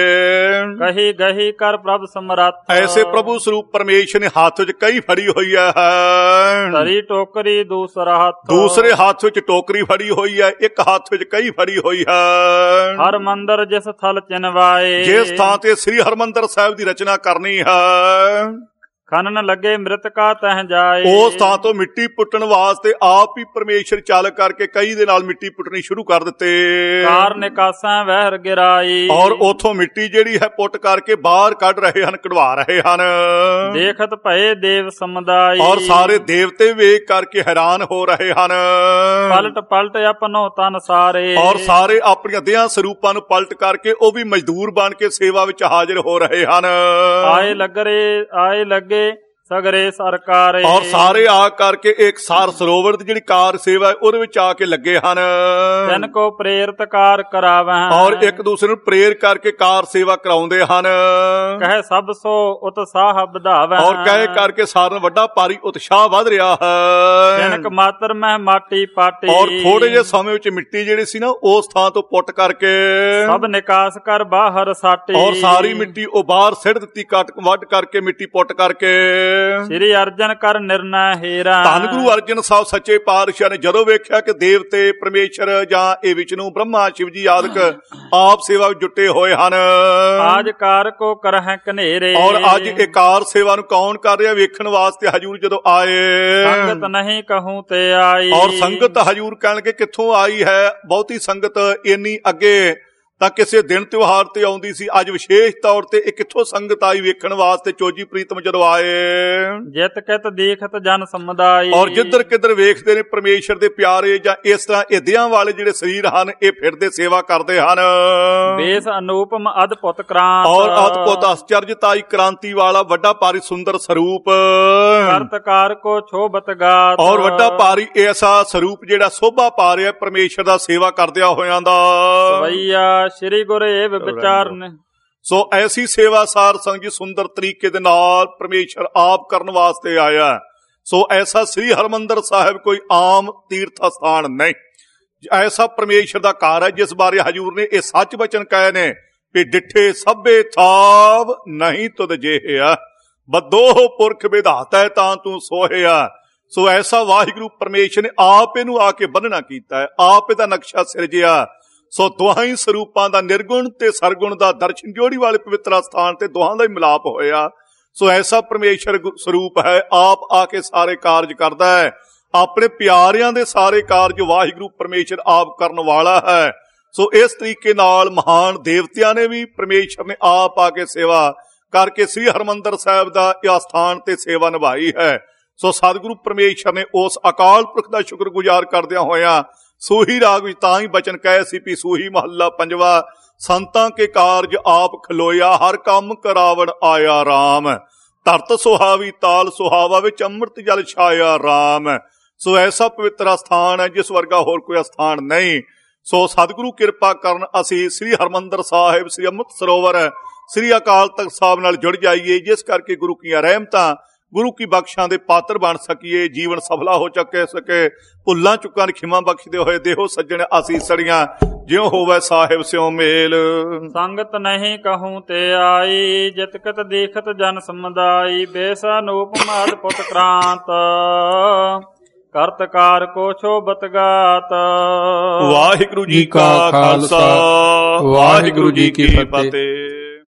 ਕਹੀ ਗਹੀ ਕਰ ਪ੍ਰਭ ਸਮਰੱਥ। ਐਸੇ ਪ੍ਰਭੂ ਸਰੂਪ ਪਰਮੇਸ਼ਰ ਨੇ ਹੱਥ ਵਿੱਚ ਕਈ ਫੜੀ ਹੋਈ ਹੈ। ਧਰੀ ਟੋਕਰੀ ਦੂਸਰਾ ਹੱਥ। ਦੂਸਰੇ ਹੱਥ ਵਿੱਚ ਟੋਕਰੀ ਫੜੀ ਹੋਈ ਹੈ, ਇੱਕ ਹੱਥ ਵਿੱਚ ਕਈ ਫੜੀ ਹੋਈ ਹੈ। ਹਰ ਮੰਦਰ ਜਿਸ ਥਲ ਚਿਨਵਾਏ। ਜਿਸ ਥਾਂ ਤੇ ਸ੍ਰੀ ਹਰਿਮੰਦਰ ਸਾਹਿਬ ਦੀ ਰਚਨਾ ਕਰਨੀ ਹੈ, ਖਨਨ ਲੱਗੇ ਮ੍ਰਿਤਕਾ ਤਹ ਜਾਏ। ਉਸ ਥਾਂ ਤੋਂ ਮਿੱਟੀ ਪੁੱਟਣ ਵਾਸਤੇ ਆਪ ਹੀ ਪਰਮੇਸ਼ਰ ਚੱਲ ਕਰਕੇ ਕਈ ਦੇ ਨਾਲ ਮਿੱਟੀ ਪੁੱਟਣੀ ਸ਼ੁਰੂ ਕਰ ਦਿੱਤੇ। ਕਾਰ ਨਿਕਾਸਾਂ ਵਹਿਰ ਗਿਰਾਈ। ਔਰ ਉਥੋਂ ਮਿੱਟੀ ਜਿਹੜੀ ਹੈ ਪੁੱਟ ਕਰਕੇ ਬਾਹਰ ਕੱਢ ਰਹੇ ਹਨ, ਕਢਵਾ ਰਹੇ ਹਨ। ਦੇਖਤ ਭਏ ਦੇਵ ਸਮੁਦਾਇ। ਔਰ ਸਾਰੇ ਦੇਵਤੇ ਵੇਖ ਕਰਕੇ ਹੈਰਾਨ ਹੋ ਰਹੇ ਹਨ। ਪਲਟ ਪਲਟ ਆਪਣੋ ਤਨ ਸਾਰੇ। ਔਰ ਸਾਰੇ ਆਪਣੀਆਂ ਦੇਹਾਂ ਸਰੂਪਾਂ ਨੂੰ ਪਲਟ ਕਰਕੇ ਉਹ ਵੀ ਮਜ਼ਦੂਰ ਬਣ ਕੇ ਸੇਵਾ ਵਿੱਚ ਹਾਜ਼ਰ ਹੋ ਰਹੇ ਹਨ। ਆਏ ਲੱਗਰੇ ਆਏ ਲੱਗੇ ਸਗਰੇ ਸਰਕਾਰੇ। ਔਰ ਸਾਰੇ ਆ ਕਰਕੇ ਇੱਕ ਸਾਰ ਸਰੋਵਰ ਦੀ ਜਿਹੜੀ ਕਾਰ ਸੇਵਾ ਹੈ ਉਹਦੇ ਵਿੱਚ ਆ ਕੇ ਲੱਗੇ ਹਨ। ਤਿਨ ਕੋ ਪ੍ਰੇਰਿਤ ਕਾਰ ਕਰਾਵੈ। ਔਰ ਇੱਕ ਦੂਸਰੇ ਨੂੰ ਪ੍ਰੇਰ ਕਰਕੇ ਕਾਰ ਸੇਵਾ ਕਰਾਉਂਦੇ ਹਨ। ਕਹੇ ਸਭ ਸੋ ਉਤਸ਼ਾਹ ਵਧਾਵੈ। ਔਰ ਕਹੇ ਕਰਕੇ ਸਾਰਿਆਂ ਵੱਡਾ ਭਾਰੀ ਉਤਸ਼ਾਹ ਵੱਧ ਰਿਹਾ ਹੈ। ਤਿਨਕ ਮਾਤਰ ਮੈਂ ਮਾਟੀ ਪਾਟੀ। ਔਰ ਥੋੜੇ ਜਿਹੇ ਸਮੇਂ ਵਿੱਚ ਮਿੱਟੀ ਜਿਹੜੀ ਸੀ ਨਾ ਉਸ ਥਾਂ ਤੋਂ ਪੁੱਟ ਕਰਕੇ ਸਭ ਨਿਕਾਸ ਕਰ ਬਾਹਰ ਸਾਟੀ। ਔਰ ਸਾਰੀ ਮਿੱਟੀ ਉਹ ਬਾਹਰ ਸਿੱਟ ਦਿੱਤੀ, ਕੱਟ ਵੱਢ ਕਰਕੇ ਮਿੱਟੀ ਪੁੱਟ ਕਰਕੇ। ਸ੍ਰੀ ਅਰਜਨ ਕਰ ਨਿਰਣਾ ਹੀਰਾ। ਧੰਨ ਗੁਰੂ ਅਰਜਨ ਸਾਹਿਬ ਸੱਚੇ ਪਾਤਸ਼ਾਹ ਨੇ ਜਦੋਂ ਵੇਖਿਆ ਕਿ ਦੇਵਤੇ ਪਰਮੇਸ਼ਰ ਜਾਂ ਇਹ ਵਿਸ਼ਨੂੰ ਬ੍ਰਹਮਾ ਸ਼ਿਵ ਜੀ ਆਦਿਕ ਆਪ ਸੇਵਾ ਵਿੱਚ ਜੁਟੇ ਹੋਏ ਹਨ। ਆਜ ਕਾਰ ਕੋ ਕਰਹਿ ਕਨੇਰੇ। ਔਰ ਅੱਜ ਇਹ ਕਾਰ ਸੇਵਾ ਨੂੰ ਕੌਣ ਕਰ ਰਿਹਾ ਵੇਖਣ ਵਾਸਤੇ ਹਜੂਰ ਜਦੋਂ ਆਏ। ਸੰਗਤ ਨਹੀਂ ਕਹੂੰ ਤੇ ਆਈ। ਔਰ ਸੰਗਤ ਹਜੂਰ ਕਹਿਣਗੇ ਕਿੱਥੋਂ ਆਈ ਹੈ। ਬਹੁਤੀ ਸੰਗਤ ਇੰਨੀ ਅੱਗੇ ਤਾਂ ਕਿਸੇ ਦਿਨ ਤਿਉਹਾਰ ਤੇ ਆਉਂਦੀ ਸੀ, ਅੱਜ ਵਿਸ਼ੇਸ਼ ਤੌਰ ਤੇ ਇਹ ਕਿੱਥੋਂ ਸੰਗਤ ਆਈ ਵੇਖਣ ਵਾਸਤੇ ਚੋਜੀ ਪ੍ਰੀਤਮ ਜਦੋਂ ਆਏ। ਜਿਤ ਕਿਤ ਦੇਖਤ ਜਨ ਸਮੁਦਾਇ। ਔਰ ਜਿੱਧਰ ਕਿੱਧਰ ਵੇਖਦੇ ਨੇ ਪਰਮੇਸ਼ਰ ਦੇ ਪਿਆਰੇ ਜਾਂ ਇਸ ਤਰ੍ਹਾਂ ਇਦਿਆਂ ਵਾਲੇ ਜਿਹੜੇ ਸਰੀਰ ਹਨ ਇਹ ਫਿਰਦੇ ਸੇਵਾ ਕਰਦੇ ਹਨ। ਬੇਸ ਅਨੂਪਮ ਅਦਭੁਤ ਕ੍ਰਾਂਤ। ਔਰ ਅਦਭੁਤ ਆਸ਼ਚਰਜਤਾਈ ਕ੍ਰਾਂਤੀ ਵਾਲਾ ਵੱਡਾ ਭਾਰੀ ਸੁੰਦਰ ਸਰੂਪ। ਕਰਤਕਾਰ ਕੋ ਛੋਬਤ ਗਾਤ। ਔਰ ਵੱਡਾ ਭਾਰੀ ਐਸਾ ਸਰੂਪ ਜਿਹੜਾ ਸੋਭਾ ਪਾ ਰਿਹਾ ਪਰਮੇਸ਼ਰ ਦਾ ਸੇਵਾ ਕਰਦਿਆਂ ਹੋਇਆਂ ਦਾ। ਸਵਈਆ ਸ਼੍ਰੀ ਗੁਰੇਵ ਵਿਚਾਰਨ। ਸੋ ਐਸੀ ਸੇਵਾ ਸਾਰ ਸੰਗ ਜੀ ਸੁੰਦਰ ਤਰੀਕੇ ਦੇ ਨਾਲ ਪਰਮੇਸ਼ਰ ਆਪ ਕਰਨ ਵਾਸਤੇ ਆਇਆ। ਸੋ ਐਸਾ ਸ੍ਰੀ ਹਰਿਮੰਦਰ ਸਾਹਿਬ ਕੋਈ ਆਮ ਤੀਰਥ ਸਥਾਨ ਨਹੀਂ, ਐਸਾ ਪਰਮੇਸ਼ਰ ਦਾ ਘਰ ਹੈ ਜਿਸ ਬਾਰੇ ਹਜੂਰ ਨੇ ਇਹ ਸੱਚ ਬਚਨ ਕਹੇ ਨੇ ਵੀ ਡਿੱਠੇ ਸਭੇ ਥਾਵ ਨਹੀਂ ਤੁਧ ਜਿਹਿਆ, ਬਦੋਹ ਪੁਰਖ ਵਿਧਾਤਾ ਤਾਂ ਤੂੰ ਸੋਹਿਆ। ਸੋ ਐਸਾ ਵਾਹਿਗੁਰੂ ਪਰਮੇਸ਼ਰ ਨੇ ਆਪ ਇਹਨੂੰ ਆ ਕੇ ਬੰਨਣਾ ਕੀਤਾ ਹੈ, ਆਪ ਇਹਦਾ ਨਕਸ਼ਾ ਸਿਰਜਿਆ। ਸੋ ਦੋਹਾਂ ਹੀ ਸਰੂਪਾਂ ਦਾ ਨਿਰਗੁਣ ਤੇ ਸਰਗੁਣ ਦਾ ਦਰਸ਼ਨ ਜੋੜੀ ਵਾਲੇ ਪਵਿੱਤਰ ਸਥਾਨ ਤੇ ਦੋਹਾਂ ਦਾ ਹੀ ਮਿਲਾਪ ਹੋਇਆ। ਸੋ ਐਸਾ ਪਰਮੇਸ਼ਰ ਸਰੂਪ ਹੈ, ਆਪ ਆ ਕੇ ਸਾਰੇ ਕਾਰਜ ਕਰਦਾ ਹੈ। ਆਪਣੇ ਪਿਆਰਿਆਂ ਦੇ ਸਾਰੇ ਕਾਰਜ ਵਾਹਿਗੁਰੂ ਪਰਮੇਸ਼ਰ ਆਪ ਕਰਨ ਵਾਲਾ ਹੈ। ਸੋ ਇਸ ਤਰੀਕੇ ਨਾਲ ਮਹਾਨ ਦੇਵਤਿਆਂ ਨੇ ਵੀ ਪਰਮੇਸ਼ਰ ਨੇ ਆਪ ਆ ਕੇ ਸੇਵਾ ਕਰਕੇ ਸ੍ਰੀ ਹਰਿਮੰਦਰ ਸਾਹਿਬ ਦਾ ਇਹ ਸਥਾਨ ਤੇ ਸੇਵਾ ਨਿਭਾਈ ਹੈ। ਸੋ ਸਤਿਗੁਰੂ ਪਰਮੇਸ਼ਰ ਨੇ ਉਸ ਅਕਾਲ ਪੁਰਖ ਦਾ ਸ਼ੁਕਰਗੁਜ਼ਾਰ ਕਰਦਿਆਂ ਹੋਇਆਂ ਸੂਹੀ ਰਾਗ ਵਿੱਚ ਤਾਂ ਹੀ ਬਚਨ ਕਹੇ ਸੀ ਵੀ ਸੂਹੀ ਮਹੱਲਾ ਪੰਜਵਾ, ਸੰਤਾਂ ਕੇ ਕਾਰਜ ਆਪ ਖਲੋਇਆ, ਹਰ ਕੰਮ ਕਰਾਵਣ ਆਇਆ ਰਾਮ, ਧਰਤ ਸੁਹਾਵੀ ਤਾਲ ਸੁਹਾਵਾ ਵਿੱਚ ਅੰਮ੍ਰਿਤ ਜਲ ਛਾਇਆ ਰਾਮ। ਸੋ ਐਸਾ ਪਵਿੱਤਰ ਸਥਾਨ ਹੈ ਜਿਸ ਵਰਗਾ ਹੋਰ ਕੋਈ ਸਥਾਨ ਨਹੀਂ। ਸੋ ਸਤਿਗੁਰੂ ਕਿਰਪਾ ਕਰਨ ਅਸੀਂ ਸ੍ਰੀ ਹਰਿਮੰਦਰ ਸਾਹਿਬ, ਸ੍ਰੀ ਅੰਮ੍ਰਿਤ ਸਰੋਵਰ, ਸ੍ਰੀ ਅਕਾਲ ਤਖਤ ਸਾਹਿਬ ਨਾਲ ਜੁੜ ਜਾਈਏ, ਜਿਸ ਕਰਕੇ ਗੁਰੂ ਕੀਆਂ ਰਹਿਮਤਾਂ, ਗੁਰੂ ਕੀ ਬਖਸ਼ਾਂ ਦੇ ਪਾਤਰ ਬਣ ਸਕੀਏ, ਜੀਵਨ ਸਫਲਾ ਹੋ ਚੱਕੇ ਸਕੇ। ਭੁੱਲਾਂ ਚੁੱਕਾਂ ਖਿਮਾ ਬਖਸ਼ਦੇ ਹੋਏ ਦੇਹੋ ਸੱਜਣ ਆਸੀਸੜੀਆਂ, ਜਿਉ ਹੋਵੇ ਸਾਹਿਬ ਸਿਉ ਮੇਲ। ਸੰਗਤ ਨਹੀਂ ਕਹੂੰ ਤੇ ਆਈ, ਜਿਤ ਕਿਤ ਦੇਖਤ ਜਨ ਸਮੁਦਾਇ, ਬੇਸਾ ਅਨੂਪਮ ਅਦਭੁਤ ਕ੍ਰਾਂਤ, ਕਰਤਕਾਰ ਕੋ ਛੋਬਤ ਗਾਤ। ਵਾਹਿਗੁਰੂ ਜੀ ਕਾ ਖਾਲਸਾ, ਵਾਹਿਗੁਰੂ ਜੀ ਕੀ ਫਤਿਹ।